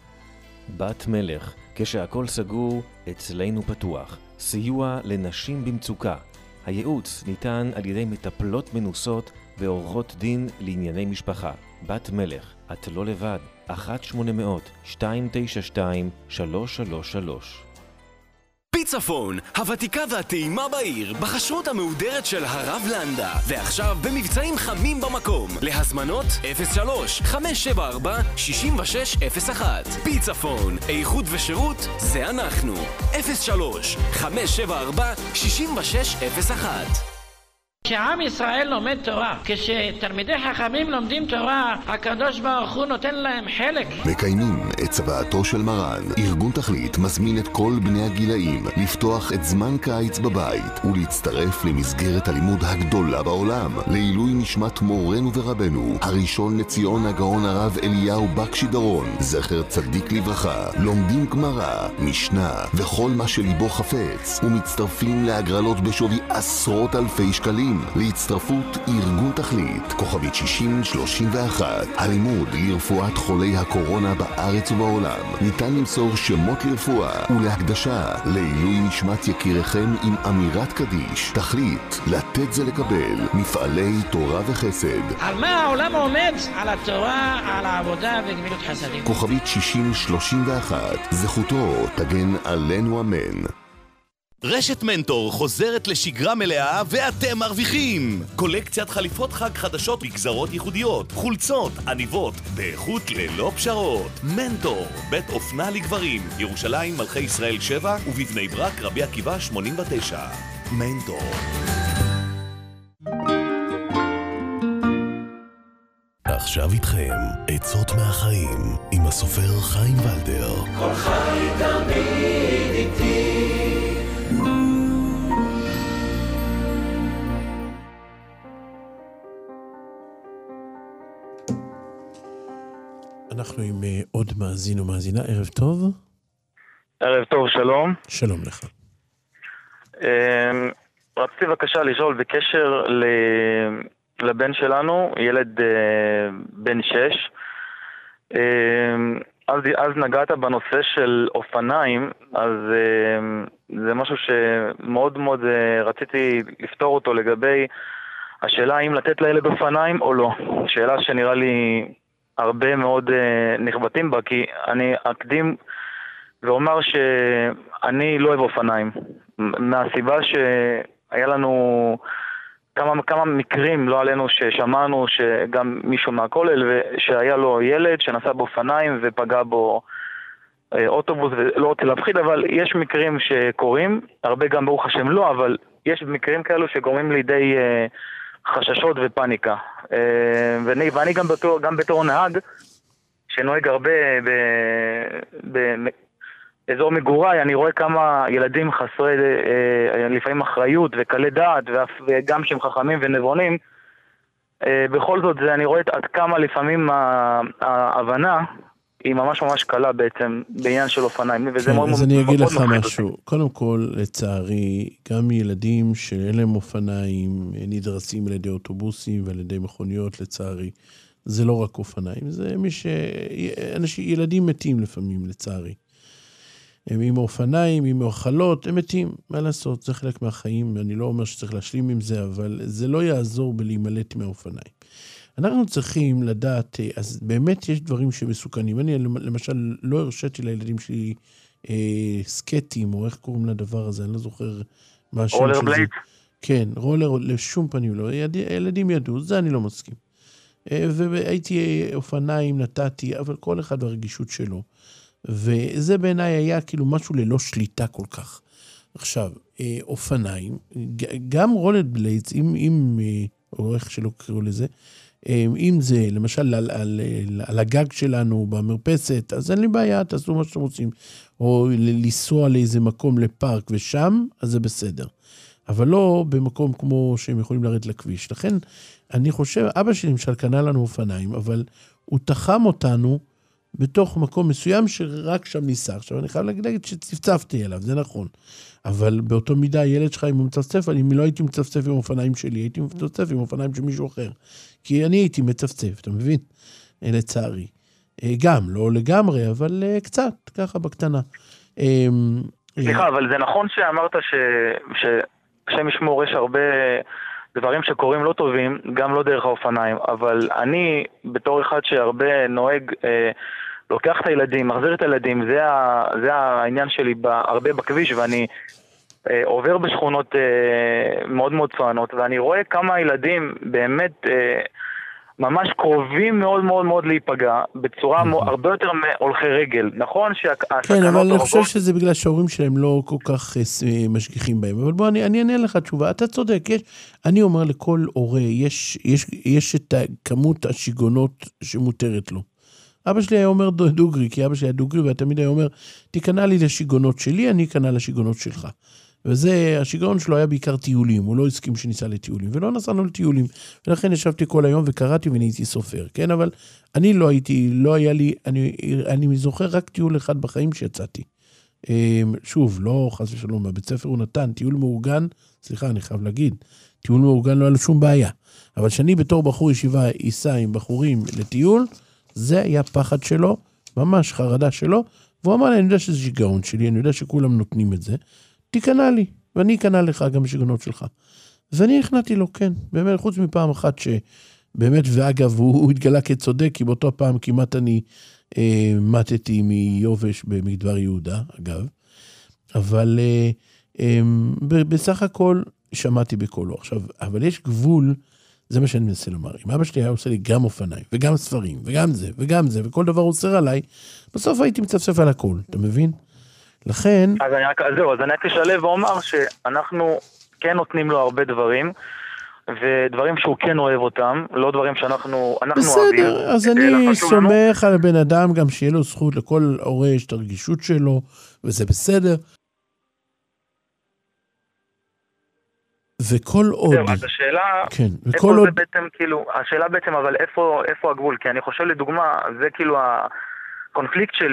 בת מלך, כשהכל סגור, אצלנו פתוח. סיוע לנשים במצוקה. הייעוץ ניתן על ידי מטפלות מנוסות ועורכות דין לענייני משפחה. בת מלך, את לא לבד. אחת שמונה אפס אפס שתיים תשע שתיים שלוש שלוש שלוש. פיצפון, הוותיקה והטעימה בעיר, בחשרות המהודרת של הרב לנדה. ועכשיו במבצעים חמים במקום. להזמנות אפס שלוש חמש שבע ארבע שש שש אפס אחת. פיצפון, איכות ושירות, זה אנחנו. אפס שלוש חמש שבע ארבע שש שש אפס אחת. כשעם ישראל לומד תורה, כשתלמידי חכמים לומדים תורה, הקדוש ברוך הוא נותן להם חלק. מקיימים את צוואתו של מרן. ארגון תכלית מזמין את כל בני הגילאים לפתוח את זמן קיץ בבית ולהצטרף למסגרת הלימוד הגדולה בעולם לעילוי נשמת מורנו ורבנו הראשון לציון הגאון הרב אליהו בקשי דרון, זכר צדיק לברכה. לומדים גמרא, משנה וכל מה שליבו חפץ, ומצטרפים להגרלות בשווי עשרות אלפי שקלים. להצטרפות ארגון תכלית, כוכבית שישים שלושים ואחת. הלימוד לרפואת חולי הקורונה בארץ ובעולם. ניתן למסור שמות לרפואה ולהקדשה לעילוי נשמת יקיריכם עם אמירת קדיש. תכלית, לתת זה לקבל. מפעלי תורה וחסד. על מה העולם עומד? על התורה, על העבודה וגמילות חסדים. כוכבית שישים שלושים ואחת. זכותו תגן עלינו אמן. רשת מנטור חוזרת לשגרה מלאה ואתם מרוויחים! קולקציית חליפות חג חדשות בגזרות ייחודיות, חולצות, עניבות, באיכות ללא פשרות. מנטור, בית אופנה לגברים, ירושלים מלכי ישראל שבע ובבני ברק רבי עקיבא שמונים ותשע. מנטור. עכשיו איתכם, עצות מהחיים, עם הסופר חיים ולדר. כל חי תמיד איתי. אנחנו עם עוד מאזין ומאזינה, ערב טוב. ערב טוב, שלום. שלום לך. רציתי בבקשה לשאול בקשר לבן שלנו, ילד בן שש. אז, אז נגעת בנושא של אופניים, אז זה משהו שמאוד מאוד רציתי לפתור אותו לגבי השאלה האם לתת לילד אופניים או לא. שאלה שנראה לי הרבה מאוד נכבטים בה, כי אני אקדים ואומר שאני לא אוהב אופניים. מהסיבה שהיה לנו כמה, כמה מקרים, לא עלינו, ששמענו שגם מישהו מהכולל, שהיה לו ילד שנסע באופניים ופגע בו אוטובוס, ולא רוצה להפחיד, אבל יש מקרים שקורים, הרבה גם ברוך השם לא, אבל יש מקרים כאלו שגורמים לידי חששות ופניקה. ואני, ואני גם בתור, גם בתור נהג, שנוהג הרבה ב... ב אזור מגוריי, אני רואה כמה ילדים חסרי אה, לפעמים אחריות וקלי דעת, וגם שהם חכמים ונבונים. אה, בכל זאת, זה, אני רואה עד כמה לפעמים ההבנה היא ממש ממש קלה בעצם בעניין של אופניים. כן, מאוד אז מאוד אני אגיד לך משהו. אותי. קודם כל, לצערי, גם ילדים שאין להם אופניים נדרסים על ידי אוטובוסים ועל ידי מכוניות, לצערי. זה לא רק אופניים, זה מי ש... אנשים, ילדים מתים לפעמים, לצערי. הם עם אופניים, עם אוכלות, הם מתים, מה לעשות, זה חלק מהחיים, אני לא אומר שצריך להשלים עם זה, אבל זה לא יעזור בלהימלט מהאופניים. אנחנו צריכים לדעת, אז באמת יש דברים שמסוכנים, אני למשל לא הרשיתי לילדים שלי אה, סקטים, או איך קוראים לדבר הזה, אני לא זוכר מה השם של זה. רולר בלייד? כן, רולר, לשום פנים לא, ילדים ידעו, זה אני לא מסכים. אה, והייתי אופניים, נתתי, אבל כל אחד ברגישות שלו. וזה בעיניי היה כאילו משהו ללא שליטה כל כך. עכשיו, אופניים, גם רולד בליידס, אם, אם, או איך שלא קראו לזה, אם זה למשל על, על, על הגג שלנו במרפסת, אז אין לי בעיה, תעשו מה שאתם רוצים. או לנסוע לאיזה מקום לפארק ושם, אז זה בסדר. אבל לא במקום כמו שהם יכולים לרדת לכביש. לכן, אני חושב, אבא שלי למשל קנה לנו אופניים, אבל הוא תחם אותנו, בתוך מקום מסוים שרק שם ניסה. עכשיו, אני חייב להגיד שצפצפתי אליו, זה נכון. אבל באותו מידה, הילד שלך, אם הוא מצפצף, אני לא הייתי מצפצף עם אופניים שלי, הייתי מצפצף עם אופניים של מישהו אחר. כי אני הייתי מצפצף, אתה מבין? לצערי. גם, לא לגמרי, אבל קצת, ככה בקטנה. סליחה, אבל זה נכון שאמרת שהשם ישמור, יש הרבה דברים שקורים לא טובים, גם לא דרך האופניים, אבל אני, בתור אחד שהרבה נוהג, אה, לוקח את הילדים, מחזיר את הילדים, זה, ה, זה העניין שלי הרבה בכביש, ואני אה, עובר בשכונות אה, מאוד מאוד צוענות, ואני רואה כמה ילדים באמת אה, ממש קרובים מאוד מאוד מאוד להיפגע, בצורה הרבה יותר מהולכי רגל. נכון שהסכנות... כן, אבל אני חושב שזה בגלל שההורים שלהם לא כל כך משגיחים בהם. אבל בוא, אני, אני אענה לך תשובה. אתה צודק, יש, אני אומר לכל הורה, יש, יש, יש את כמות השיגונות שמותרת לו. אבא שלי היה אומר דוגרי, כי אבא שלי היה דוגרי, והתמיד היה אומר, תיכנע לי לשיגונות שלי, אני אכנע לשיגונות שלך. וזה, השיגעון שלו היה בעיקר טיולים, הוא לא הסכים שניסה לטיולים, ולא נסענו לטיולים, ולכן ישבתי כל היום וקראתי ונהייתי סופר, כן? אבל אני לא הייתי, לא היה לי, אני, אני זוכר רק טיול אחד בחיים שיצאתי. שוב, לא חס ושלום, בבית ספר הוא נתן, טיול מאורגן, סליחה, אני חייב להגיד, טיול מאורגן לא היה לו שום בעיה, אבל שאני בתור בחור ישיבה ייסע עם בחורים לטיול, זה היה פחד שלו, ממש חרדה שלו, והוא אמר לי, אני יודע שזה שיגעון שלי, אני יודע שכולם נותנים את זה, תיכנע לי, ואני אכנע לך גם בשיגעונות שלך. ואני הכנעתי לו, כן, באמת, חוץ מפעם אחת שבאמת, ואגב, הוא, הוא התגלה כצודק, כי באותו פעם כמעט אני אה, מתתי מיובש במדבר יהודה, אגב, אבל אה, אה, בסך הכל שמעתי בקולו. עכשיו, אבל יש גבול, זה מה שאני מנסה לומר, אם אבא שלי היה עושה לי גם אופניים, וגם ספרים, וגם זה, וגם זה, וכל דבר אוסר עליי, בסוף הייתי מצפצף על הכל, אתה מבין? לכן... אז אני רק, זהו, אז אני רק אשלב ואומר שאנחנו כן נותנים לו הרבה דברים, ודברים שהוא כן אוהב אותם, לא דברים שאנחנו אנחנו אוהבים. בסדר, אז אני סומך על הבן אדם גם שיהיה לו זכות, לכל הורה יש את הרגישות שלו, וזה בסדר. וכל עוד... זהו, אז השאלה, כן, איפה עוד... זה בעצם, כאילו, השאלה בעצם, אבל איפה, איפה הגבול? כי אני חושב לדוגמה, זה כאילו הקונפליקט שלי,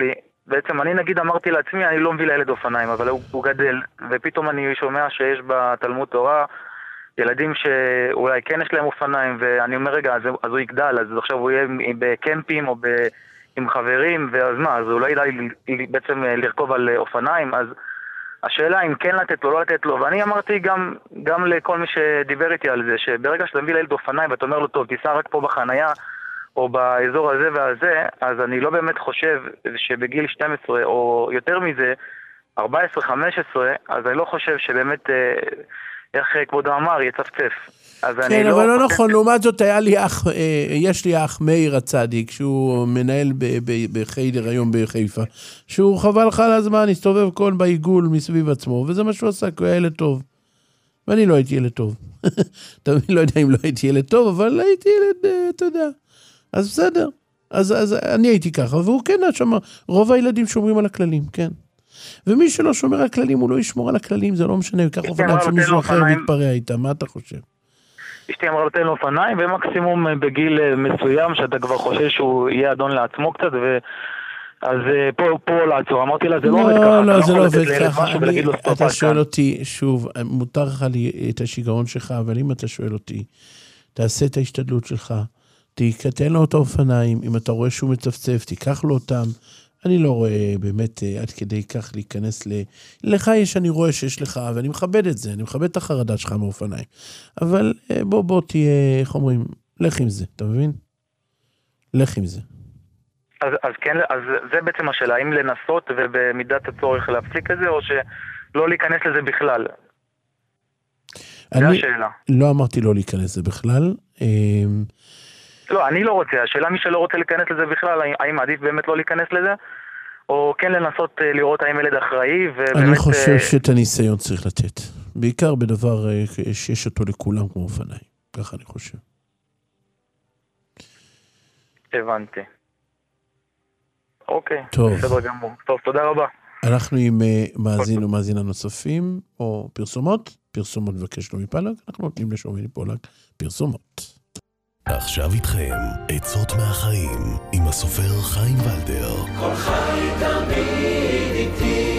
בעצם אני נגיד אמרתי לעצמי, אני לא מביא לילד אופניים, אבל הוא, הוא גדל, ופתאום אני שומע שיש בתלמוד תורה ילדים שאולי כן יש להם אופניים, ואני אומר רגע, אז, אז הוא יגדל, אז עכשיו הוא יהיה בקמפים או ב, עם חברים, ואז מה, אז אולי ידעי בעצם לרכוב על אופניים, אז השאלה אם כן לתת לו, לא לתת לו, ואני אמרתי גם, גם לכל מי שדיבר איתי על זה, שברגע שאתה מביא לילד אופניים ואתה אומר לו, טוב, תיסע רק פה בחנייה, או באזור הזה והזה, אז אני לא באמת חושב שבגיל שתים עשרה או יותר מזה, ארבע עשרה חמש עשרה, אז אני לא חושב שבאמת, איך כבודו אמר, יצפצף. כן, אבל לא נכון, לעומת זאת היה לי אח, יש לי אח מאיר הצדיק, שהוא מנהל בחיידר היום בחיפה, שהוא חבל לך על הזמן, הסתובב כל בעיגול מסביב עצמו, וזה מה שהוא עשה, כי הוא היה ילד טוב. ואני לא הייתי ילד טוב. תמיד לא יודע אם לא הייתי ילד טוב, אבל הייתי ילד, אתה יודע. אז בסדר. אז, אז אני הייתי ככה, והוא כן שומר. רוב הילדים שומרים על הכללים, כן. ומי שלא שומר על הכללים, הוא לא ישמור על הכללים, זה לא משנה, הוא ייקח אופניים שמישהו אחר מתפרע איתה, מה אתה חושב? אשתי אמרה לתת לו אופניים, ומקסימום בגיל מסוים, שאתה כבר חושב שהוא יהיה אדון לעצמו קצת, ו... אז פה, פה לעצור, אמרתי לה, זה לא עובד ככה. לא, לא, זה לא עובד ככה. אתה שואל אותי, שוב, מותר לך לי את השיגעון שלך, אבל אם אתה שואל אותי, תעשה את ההשתדלות שלך, תתן לו את האופניים, אם אתה רואה שהוא מצפצף, תיקח לו אותם. אני לא רואה באמת עד כדי כך להיכנס ל... לך יש, אני רואה שיש לך, ואני מכבד את זה, אני מכבד את החרדה שלך מאופניים. אבל בוא, בוא תהיה, איך אומרים, לך עם זה, אתה מבין? לך עם זה. אז, אז כן, אז זה בעצם השאלה, האם לנסות ובמידת הצורך להפסיק את זה, או שלא להיכנס לזה בכלל? זה השאלה. לא אמרתי לא להיכנס לזה בכלל. לא, אני לא רוצה. השאלה מי שלא רוצה להיכנס לזה בכלל, האם עדיף באמת לא להיכנס לזה, או כן לנסות לראות האם ילד אחראי, ובאמת... אני חושב שאת הניסיון צריך לתת. בעיקר בדבר שיש אותו לכולם כמו אופניים. ככה אני חושב. הבנתי. אוקיי. טוב. בסדר גמור. טוב, תודה רבה. אנחנו עם מאזין ומאזינה נוספים, או פרסומות. פרסומות מבקש לו מפלג. אנחנו נותנים לשומעים פולג פרסומות. עכשיו איתכם, עצות מהחיים, עם הסופר חיים ולדר. כל חי תמיד איתי.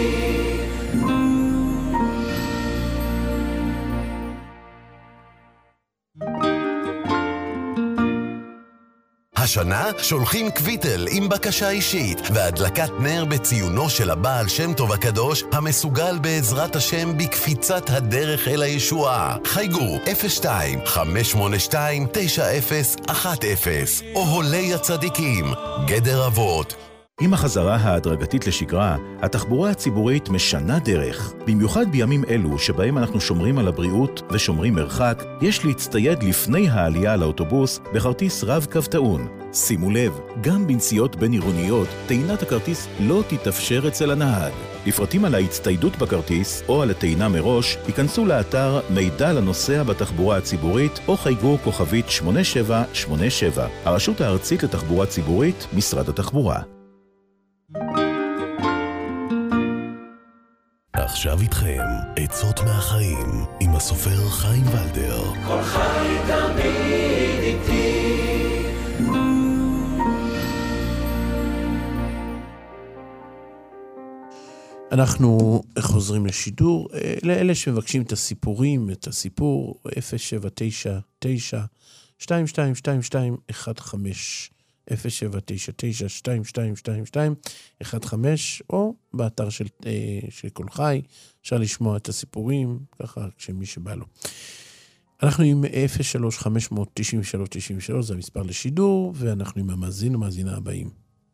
השנה שולחים קוויטל עם בקשה אישית והדלקת נר בציונו של הבעל שם טוב הקדוש המסוגל בעזרת השם בקפיצת הדרך אל הישועה. חייגו אפס שתיים חמש שמונה שתיים תשע אפס אחת אפס או הולי הצדיקים, גדר אבות. עם החזרה ההדרגתית לשגרה, התחבורה הציבורית משנה דרך. במיוחד בימים אלו שבהם אנחנו שומרים על הבריאות ושומרים מרחק, יש להצטייד לפני העלייה לאוטובוס בכרטיס רב-קו טעון. שימו לב, גם בנסיעות בין עירוניות, טעינת הכרטיס לא תתאפשר אצל הנהג. לפרטים על ההצטיידות בכרטיס או על הטעינה מראש, ייכנסו לאתר מידע לנוסע בתחבורה הציבורית או חייגו כוכבית שמונה שבע שמונה שבע. הרשות הארצית לתחבורה ציבורית, משרד התחבורה. עכשיו איתכם, עצות מהחיים, עם הסופר חיים ולדר. כל חי תמיד איתי. אנחנו חוזרים לשידור, לאלה שמבקשים את הסיפורים, את הסיפור, אפס שבע תשע תשע שתיים שתיים שתיים שתיים אחת חמש. אפס שבע תשע תשע שתיים שתיים שתיים שתיים אחת חמש, או באתר של, של כל חי, אפשר לשמוע את הסיפורים, ככה כשמי שבא לו. אנחנו עם אפס שלוש חמש תשע שלוש תשע שלוש, זה המספר לשידור, ואנחנו עם המאזין ומאזינה הבאים.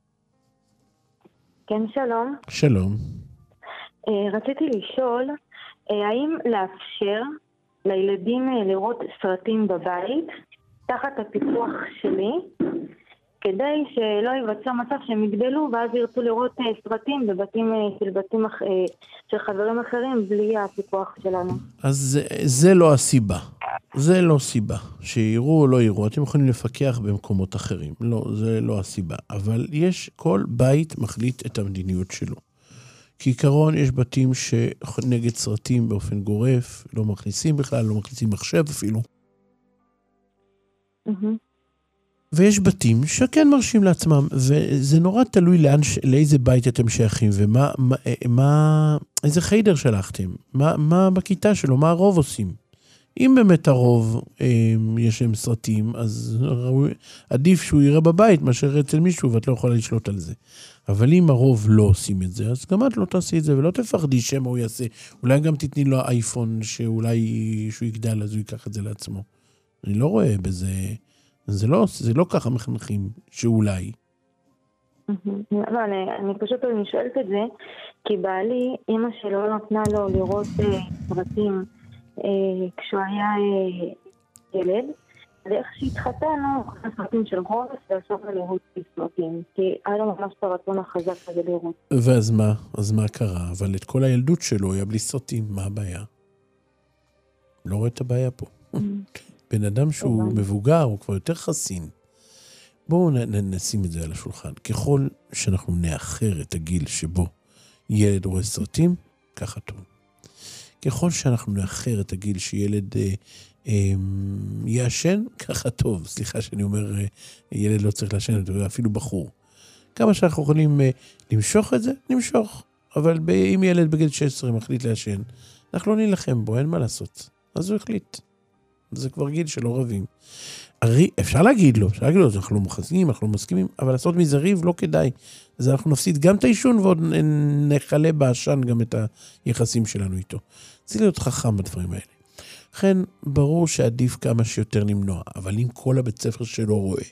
כן, שלום. שלום. רציתי לשאול, האם לאפשר לילדים לראות סרטים בבית, תחת הפיקוח שלי, כדי שלא ייווצר מצב שהם יגדלו, ואז ירצו לראות סרטים בבתים של בתים של חברים אחרים, בלי הפיקוח שלנו. אז זה, זה לא הסיבה. זה לא סיבה. שיראו או לא יראו, אתם יכולים לפקח במקומות אחרים. לא, זה לא הסיבה. אבל יש, כל בית מחליט את המדיניות שלו. כעיקרון יש בתים שנגד סרטים באופן גורף, לא מכניסים בכלל, לא מכניסים מחשב אפילו. Mm-hmm. ויש בתים שכן מרשים לעצמם, וזה נורא תלוי לאן, לאיזה בית אתם שייכים, ומה, מה, מה, איזה חיידר שלחתם, מה, מה בכיתה שלו, מה הרוב עושים. אם באמת הרוב יש להם סרטים, אז עדיף שהוא יראה בבית מאשר אצל מישהו, ואת לא יכולה לשלוט על זה. אבל אם הרוב לא עושים את זה, אז גם את לא תעשי את זה, ולא תפחדי שמה הוא יעשה. אולי גם תתני לו אייפון, שאולי שהוא יגדל, אז הוא ייקח את זה לעצמו. אני לא רואה בזה, זה לא, זה לא ככה מחנכים, שאולי. לא, אני, אני פשוט אני שואלת את זה, כי בעלי, אמא שלו נתנה לו לראות אה, סרטים אה, כשהוא היה אה, ילד, ואיך שהתחתנו, הסרטים של הורס, ואסור לראות סרטים, כי היה לו ממש את הרצון החזק כדי לראות. ואז מה? אז מה קרה? אבל את כל הילדות שלו היה בלי סרטים, מה הבעיה? לא רואה את הבעיה פה. בן אדם שהוא מבוגר, הוא כבר יותר חסין. בואו נשים את זה על השולחן. ככל שאנחנו נאחר את הגיל שבו ילד רואה סרטים, ככה טוב. ככל שאנחנו נאחר את הגיל שילד אה, אה, יעשן, ככה טוב. סליחה שאני אומר, אה, ילד לא צריך לעשן, אפילו בחור. כמה שאנחנו יכולים אה, למשוך את זה, נמשוך. אבל ב- אם ילד בגיל שש עשרה מחליט לעשן, אנחנו לא נלחם בו, אין מה לעשות. אז הוא החליט. זה כבר גיל שלא רבים. הרי, אפשר להגיד לו, אפשר להגיד לו, אנחנו לא מוחזים, אנחנו לא מסכימים, אבל לעשות מזה ריב לא כדאי. אז אנחנו נפסיד גם את האישון, ועוד נחלה בעשן גם את היחסים שלנו איתו. צריך להיות חכם בדברים האלה. לכן, ברור שעדיף כמה שיותר למנוע, אבל אם כל הבית ספר שלו רואה.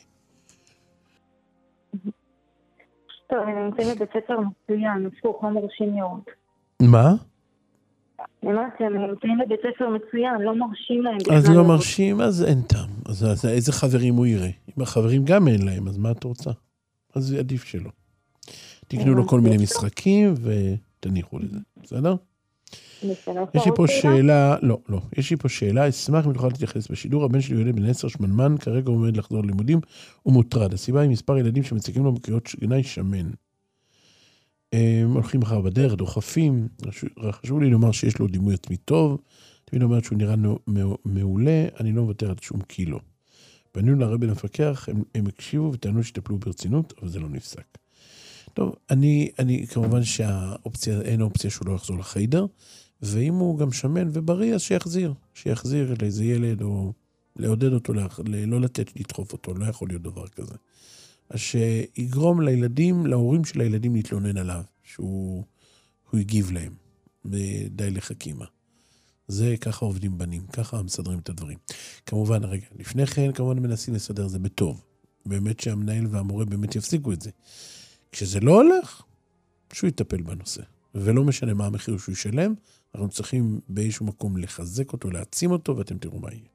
טוב, אני נמצאים בבית ספר מצוין, הפוך, לא מרשים לראות. מה? אני אומרת שהם נמצאים בבית ספר מצוין, לא מרשים להם. אז לא מרשים, אז אין טעם. אז, אז איזה חברים הוא יראה? אם החברים גם אין להם, אז מה את רוצה? אז עדיף שלא. תקנו לו כל מיני משחקים ותניחו לזה, בסדר? יש לי פה שאלה, לא, לא, יש לי פה שאלה, אשמח אם תוכל להתייחס בשידור. הבן שלי ילד בן עשר שמנמן, כרגע הוא עומד לחזור ללימודים, הוא מוטרד. הסיבה היא מספר ילדים שמציקים לו בקריאות גנאי שמן. הם הולכים אחר בדרך, דוחפים, חשוב לי לומר שיש לו דימוי עצמי טוב, תמיד אומרת שהוא נראה מעולה, אני לא מוותר על שום קילו. פנינו לרבי למפקח, הם, הם הקשיבו וטענו שטפלו ברצינות, אבל זה לא נפסק. טוב, אני, אני, כמובן שהאופציה, אין האופציה שהוא לא יחזור לחיידר, ואם הוא גם שמן ובריא, אז שיחזיר, שיחזיר לאיזה ילד, או לעודד אותו, לא לתת לדחוף אותו, לא יכול להיות דבר כזה. אז שיגרום לילדים, להורים של הילדים להתלונן עליו, שהוא הגיב להם, ודי לחכימה. זה ככה עובדים בנים, ככה מסדרים את הדברים. כמובן, רגע, לפני כן, כמובן מנסים לסדר זה בטוב. באמת שהמנהל והמורה באמת יפסיקו את זה. כשזה לא הולך, שהוא יטפל בנושא. ולא משנה מה המחיר שהוא ישלם, אנחנו צריכים באיזשהו מקום לחזק אותו, להעצים אותו, ואתם תראו מה יהיה.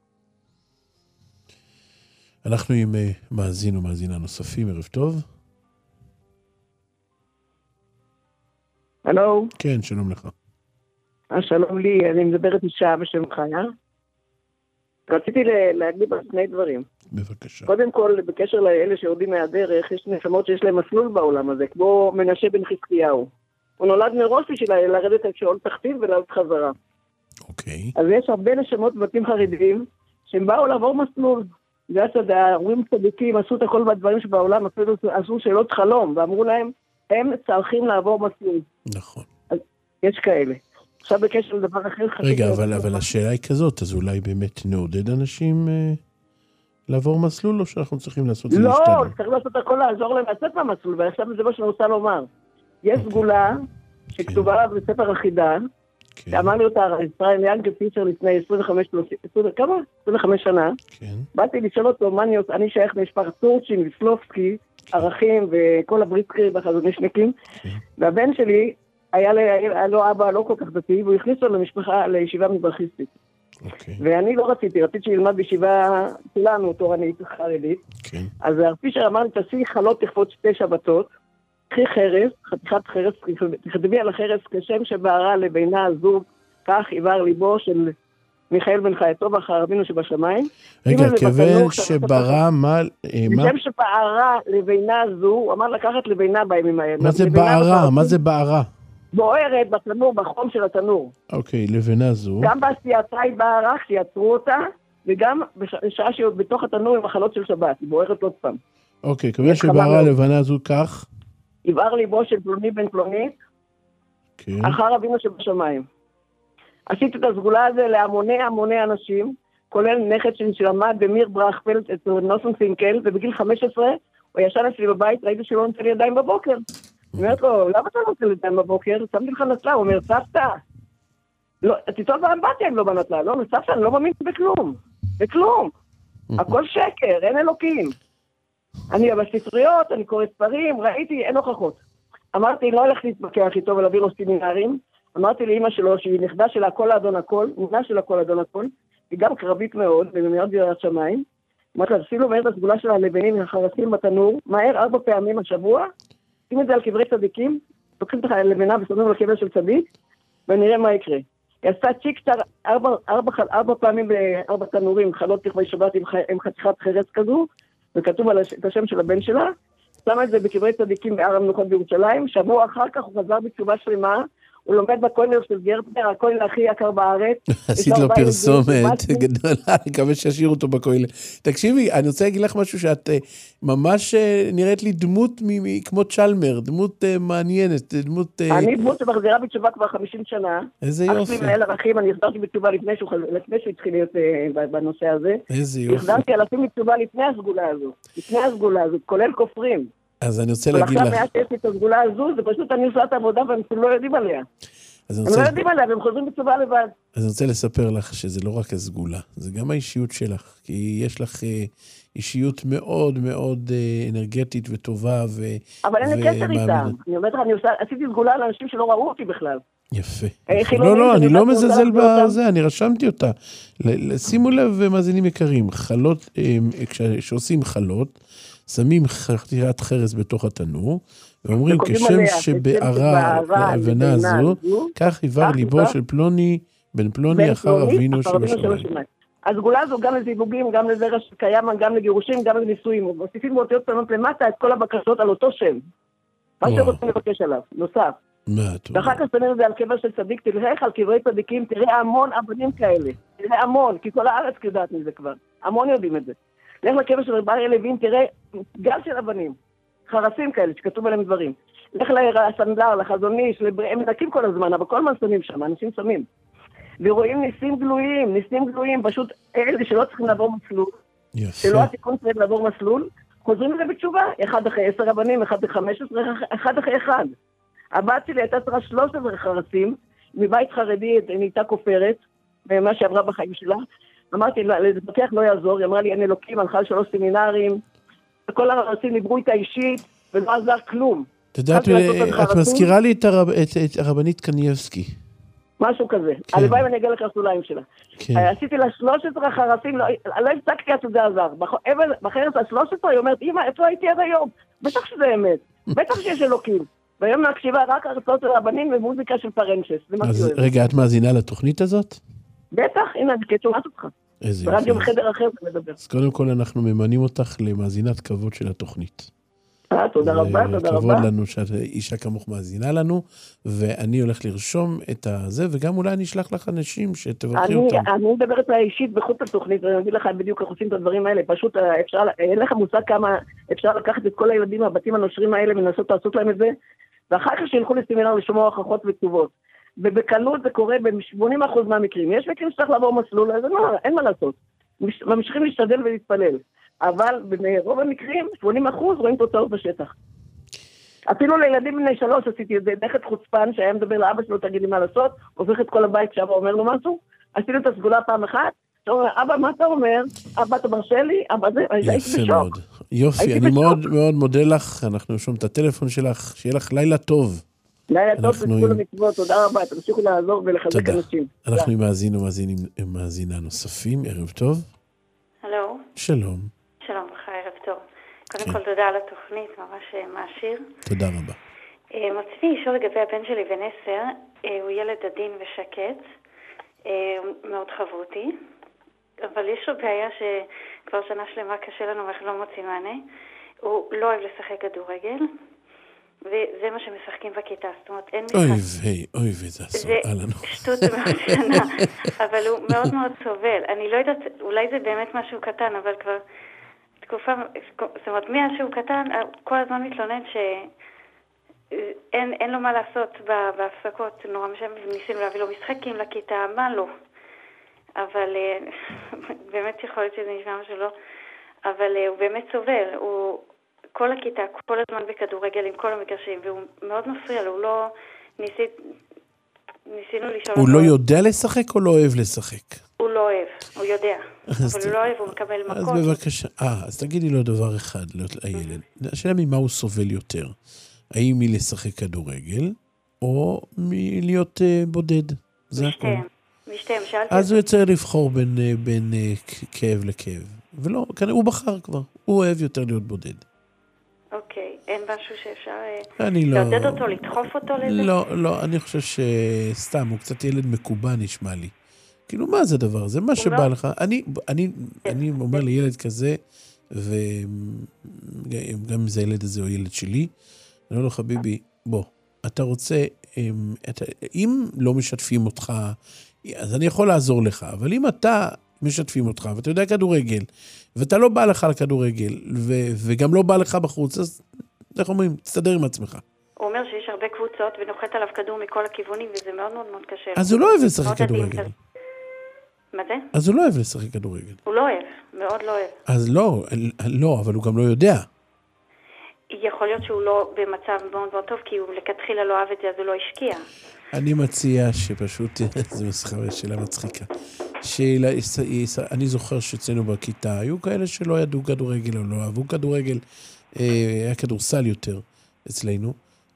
אנחנו עם מאזין ומאזינה נוספים, ערב טוב. הלו. כן, שלום לך. שלום לי, אני מדברת אישה בשם חיה. רציתי להגיד שני דברים. בבקשה. קודם כל, בקשר לאלה שיורדים מהדרך, יש נשמות שיש להם מסלול בעולם הזה, כמו מנשה בן חזקיהו. הוא נולד מראש בשביל לרדת את שאול תחתית ולעלות חזרה. אוקיי. אז יש הרבה נשמות בבתים חרדיים, שהם באו לעבור מסלול. זה הצד, ההורים צדיקים עשו את הכל בדברים שבעולם, אפילו עשו שאלות חלום, ואמרו להם, הם צריכים לעבור מסלול. נכון. אז יש כאלה. עכשיו בקשר לדבר אחר... רגע, אבל, אבל השאלה היא כזאת, אז אולי באמת נעודד אנשים אה, לעבור מסלול, או שאנחנו צריכים לעשות זה לא, להשתדל? לא, צריך לעשות הכל לעזור להם לצאת מהמסלול, ועכשיו זה מה שאני רוצה לומר. יש סגולה שכתובה עליו בספר החידה, שאמר לי אותה ישראל ינקל פישר לפני עשרים וחמש, כמה? עשרים וחמש שנה. באתי לשאול אותו, מה אני עושה? אני שייך למשפחת טורצ'ין, ויסלובסקי, ערכים וכל הבריסקרים והחזונישניקים, והבן שלי היה לו אבא לא כל כך דתי, והוא הכניס לו למשפחה, לישיבה מזרחיסטית. ואני לא רציתי, רציתי שילמד בישיבה שלנו, תורנית, חרדית. אז הרפישר אמר לי, תעשי חלות תכפות שתי שבתות, קחי חרס, חתיכת חרס, תכתבי על החרס כשם שבערה לבינה הזו, כך עיוור ליבו של מיכאל בן חייטוב, אחר רבינו שבשמיים. רגע, כיוון שברא מה... כשם שבערה לבינה זו, הוא אמר לקחת לבינה בימים האלה. מה זה בערה? מה זה בערה? בוערת בתנור, בחום של התנור. אוקיי, לבינה זו. גם בעשייתה היא בערה, כשיצרו אותה, וגם בשעה שהיא בתוך התנור עם החלות של שבת, היא בוערת עוד פעם. אוקיי, כמובן שבערה הלבנה הזו כך? יבער ליבו של פלוני בן פלוני, כן. אחר אבינו שבשמיים. עשיתי את הסגולה הזה להמוני המוני אנשים, כולל נכד שלמד במיר ברכפלד אצל נוסן פינקל, ובגיל חמש עשרה הוא ישן אצלי בבית, ראיתי שלא נותן לי ידיים בבוקר. אני אומרת לו, למה אתה לא נותן לי ידיים בבוקר? שמתי לך נטלה, הוא אומר, סבתא, לא, תיטול באמבטיה אם לא בנטלה, לא, סבתא, אני לא מאמין בכלום, בכלום. הכל שקר, אין אלוקים. אני בספריות, אני קורא ספרים, ראיתי, אין הוכחות. אמרתי, לא הולך להתמקח איתו ולהביא לו סמינרים. אמרתי לאמא שלו, שהיא נכדה של הכל האדון הכל, נכדה של הכל האדון הכל, היא גם קרבית מאוד, ומאוד יראת שמיים. אמרתי לה, אפילו מהר את הסגולה של הלבנים, החרסים בתנור, מהר ארבע פעמים השבוע, שים את זה על קברי צדיקים, תוקחים את הלבנה ושמים לקבר של צדיק, ונראה מה יקרה. היא עשתה צ'יקטר ארבע, ארבע, ארבע פעמים בארבע תנורים, חלות תכווי שבת עם, עם חתיכת חרס כזו, וכתוב על את השם של הבן שלה, שמה את זה בקברי צדיקים בהר המנוחות בירושלים, שבוע אחר כך הוא חזר בתשובה שלמה, הוא לומד בכולל של גרטנר, הכולל הכי יקר בארץ. עשית לו פרסומת גדולה, אני מקווה שישאיר אותו בכולל. תקשיבי, אני רוצה להגיד לך משהו שאת ממש נראית לי דמות כמו צ'למר, דמות מעניינת, דמות... אני דמות שמחזירה בתשובה כבר חמישים שנה. איזה יופי. אך לי מנהל ערכים, אני החזרתי בתשובה לפני שהוא התחיל להיות בנושא הזה. איזה יופי. החזרתי אלפים בתשובה לפני הסגולה הזו, לפני הסגולה הזו, כולל כופרים. אז אני רוצה להגיד לך... ולכן מאז שיש לי את הסגולה הזו, זה פשוט אני עושה את העבודה והם לא יודעים עליה. הם לא יודעים עליה, והם חוזרים בתשובה לבד. אז אני רוצה לספר לך שזה לא רק הסגולה, זה גם האישיות שלך, כי יש לך אישיות מאוד מאוד אנרגטית וטובה ו... אבל אין לי קשר איתה. אני אומרת לך, אני עשיתי סגולה לאנשים שלא ראו אותי בכלל. יפה. לא, לא, אני לא מזלזל בזה, אני רשמתי אותה. שימו לב, מאזינים יקרים, חלות, כשעושים חלות, שמים חתיכת חרס בתוך התנור, ואומרים, כשם שבערה ההבנה הזו, כך יבער ליבו של פלוני, בן פלוני אחר אבינו שבשמיים. הסגולה הזו גם לזיווגים, גם לזרע שקיים, גם לגירושים, גם לנישואים. מוסיפים באותיות קטנות למטה את כל הבקשות על אותו שם. מה שרוצים לבקש עליו, נוסף. ואחר כך תנר זה על קבר של צדיק, תלך על קברי צדיקים, תראה המון אבנים כאלה. תראה המון, כי כל הארץ יודעת מזה כבר. המון יודעים את זה. לך לקבר של רבי אריה לוין, תראה גל של אבנים, חרסים כאלה שכתוב עליהם דברים. לך לסנדלר, לחזון איש, הם מנקים כל הזמן, אבל כל הזמן שמים שם, אנשים שמים. ורואים ניסים גלויים, ניסים גלויים, פשוט אלה שלא צריכים לעבור מסלול. יפה. שלא התיקון צריך לעבור מסלול, חוזרים לזה בתשובה, אחד אחרי עשר אבנים, אחד אחרי חמש עשרה, אחד אחרי אחד. הבת שלי הייתה צריכה שלוש עשרה חרסים, מבית חרדי נהייתה כופרת, במה שעברה בחיים שלה. אמרתי, להתפתח לא יעזור, היא אמרה לי, אין אלוקים, הלכה לשלוש סמינרים, וכל הרסים דיברו איתה אישית, ולא עזר כלום. את יודעת, את מזכירה לי את הרבנית קניאבסקי. משהו כזה. הלוואי ואני אגיע לקרסוליים שלה. עשיתי לה שלוש עשרה חרסים, לא הפסקתי עד שזה עזר. בחרס ה-שלוש עשרה היא אומרת, אמא, איפה הייתי עד היום? בטח שזה אמת, בטח שיש אלוקים. והיום מקשיבה רק הרצאות הרבנים ומוזיקה של פרנצ'ס. אז רגע, את מאזינה לתוכנית הזאת? בטח, הנה, אני כתשומת אותך. איזה יופי. ברדיו בחדר אחר זה מדבר. אז קודם כל אנחנו ממנים אותך למאזינת כבוד של התוכנית. אה, תודה רבה, תודה רבה. כבוד לנו שאת אישה כמוך מאזינה לנו, ואני הולך לרשום את הזה, וגם אולי אני אשלח לך אנשים שתברכי אותם. אני מדברת אישית בחוץ לתוכנית, ואני אגיד לך בדיוק איך עושים את הדברים האלה. פשוט אפשר, אין לך מושג כמה אפשר לקחת את כל הילדים מהבתים הנושרים האלה, ולנסות לעשות להם את זה, ואחר כך שילכו לסמינר לשמוע הוכחות וכתובות. ובקלות זה קורה ב-שמונים אחוז מהמקרים. יש מקרים שצריך לעבור מסלול, אז לא, אין מה לעשות. ממשיכים להשתדל ולהתפלל. אבל ברוב המקרים, שמונים אחוז רואים תוצאות בשטח. אפילו לילדים בני שלוש עשיתי את זה, נכד חוצפן שהיה מדבר לאבא שלו, תגיד לי מה לעשות, הופך את כל הבית כשאבא אומר לו משהו, עשינו את הסגולה פעם אחת, אבא, מה אתה אומר? אבא, אתה מרשה לי? אבא, זה, הייתי בשוק. יופי, אני מאוד מאוד מודה לך, אנחנו נרשום את הטלפון שלך, שיהיה לך לילה טוב. לילה טוב ותקול המצוות, תודה רבה, תמשיכו לעזור ולחזק אנשים. אנחנו עם מאזין ומאזינה נוספים, ערב טוב. הלו. שלום. שלום לך, ערב טוב. קודם כל תודה על התוכנית, ממש מעשיר. תודה רבה. רציתי לשאול לגבי הבן שלי בן עשר, הוא ילד עדין ושקט, מאוד חברותי, אבל יש לו בעיה שכבר שנה שלמה קשה לנו ואנחנו לא מוצאים מענה. הוא לא אוהב לשחק כדורגל, וזה מה שמשחקים בכיתה, זאת אומרת, אין אוי משחק. ויי, אוי ויי, זה אסור, אהלן. זה שטות מאוד קטנה, אבל הוא מאוד מאוד סובל. אני לא יודעת, אולי זה באמת משהו קטן, אבל כבר תקופה, זאת אומרת, מאז שהוא קטן, כל הזמן מתלונן שאין אין לו מה לעשות בהפסקות, נורא משם, וניסינו להביא לו משחקים לכיתה, מה לא? אבל באמת יכול להיות שזה נשמע משהו לא, אבל הוא באמת סובל, הוא... כל הכיתה, כל הזמן בכדורגל עם כל המגרשים, והוא מאוד מפריע לו, הוא לא... ניסית... ניסינו לשאול... הוא לא יודע לשחק או לא אוהב לשחק? הוא לא אוהב, הוא יודע. אבל הוא לא אוהב, הוא מקבל מכות. אז בבקשה, אה, אז תגידי לו דבר אחד, הילד. השאלה ממה הוא סובל יותר. האם מלשחק כדורגל, או מלהיות בודד? זה הכל. משתיהם, שאלתי... אז הוא יצא לבחור בין כאב לכאב. ולא, הוא בחר כבר. הוא אוהב יותר להיות בודד. אוקיי, אין משהו שאפשר לא... לעודד אותו, לדחוף אותו לזה? לא, לא, אני חושב שסתם, הוא קצת ילד מקובע נשמע לי. כאילו, מה זה דבר? זה מה שבא לא... לך. אני, אני, אני אומר לילד כזה, וגם אם זה הילד הזה או ילד שלי, אני אומר לו, חביבי, בוא, אתה רוצה, אתה, אם לא משתפים אותך, אז אני יכול לעזור לך, אבל אם אתה... משתפים אותך, ואתה יודע כדורגל, ואתה לא בא לך לכדורגל, ו- וגם לא בא לך בחוץ, אז איך אומרים? תסתדר עם עצמך. הוא אומר שיש הרבה קבוצות, ונוחת עליו כדור מכל הכיוונים, וזה מאוד מאוד מאוד קשה. אז הוא לא אוהב לשחק כדורגל. מה זה? אז הוא לא אוהב לשחק כדורגל. הוא לא אוהב, מאוד לא אוהב. אז לא, לא, אבל הוא גם לא יודע. יכול להיות שהוא לא במצב מאוד מאוד טוב, כי הוא לכתחילה לא אוהב את זה, אז הוא לא השקיע. אני מציע שפשוט, זה מסחר שאלה מצחיקה. שאלה, אני זוכר שאצלנו בכיתה, היו כאלה שלא ידעו כדורגל או לא אהבו כדורגל, היה כדורסל יותר אצלנו,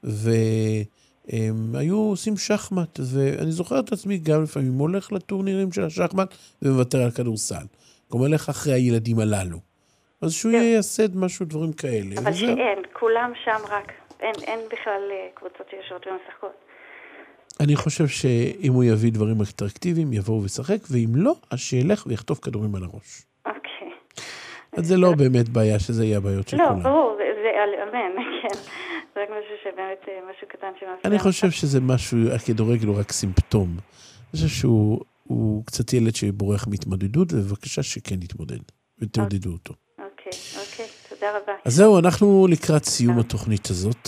והם היו עושים שחמט, ואני זוכר את עצמי גם לפעמים הולך לטורנירים של השחמט, ומוותר על כדורסל. כלומר, הולך אחרי הילדים הללו. אז שהוא ייסד משהו, דברים כאלה. אבל שאין, כולם שם רק, אין בכלל קבוצות שישרות ומשחקות. אני חושב שאם הוא יביא דברים אטרקטיביים, יבואו ושחק, ואם לא, אז שילך ויחטוף כדורים על הראש. אוקיי. אז זה לא באמת בעיה, שזה יהיה הבעיות של כולם. לא, ברור, זה אמן, כן. זה רק משהו שבאמת, משהו קטן שמאפיין. אני חושב שזה משהו, הכדורגל הוא רק סימפטום. אני חושב שהוא קצת ילד שבורח מהתמודדות, ובבקשה שכן יתמודד, ותעודדו אותו. אוקיי, אוקיי, תודה רבה. אז זהו, אנחנו לקראת סיום התוכנית הזאת.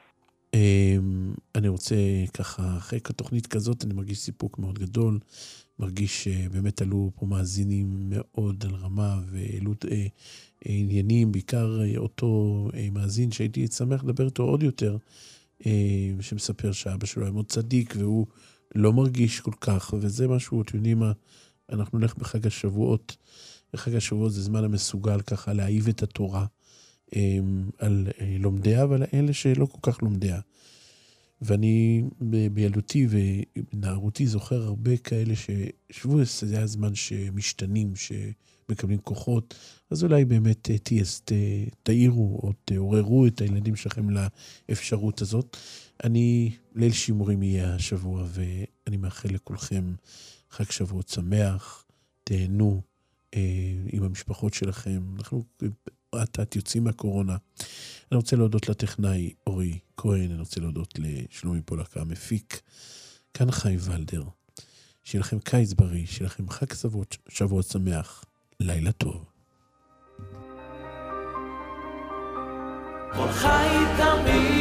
אני רוצה ככה, אחרי התוכנית כזאת, אני מרגיש סיפוק מאוד גדול, מרגיש שבאמת עלו פה מאזינים מאוד על רמה, ועלו עניינים, בעיקר אותו מאזין שהייתי שמח לדבר איתו עוד יותר, שמספר שאבא שלו היה מאוד צדיק, והוא לא מרגיש כל כך, וזה משהו, אתם יודעים מה, אנחנו נלך בחג השבועות, בחג השבועות זה זמן המסוגל ככה להאהיב את התורה, על לומדיה, אבל אלה שלא כל כך לומדיה. ואני בילדותי ובנערותי זוכר הרבה כאלה ששבוע, זה היה זמן שמשתנים, שמקבלים כוחות, אז אולי באמת תאירו או תעוררו את הילדים שלכם לאפשרות הזאת. אני, ליל שימורים יהיה השבוע, ואני מאחל לכולכם חג שבועות שמח, תהנו עם המשפחות שלכם. אנחנו את יוצאים מהקורונה. אני רוצה להודות לטכנאי אורי כהן, אני רוצה להודות לשלומי פולק המפיק, כאן חיים ולדר. שיהיה לכם קיץ בריא, שיהיה לכם חג שבועות, שבועות שמח, לילה טוב. כל חי תמיד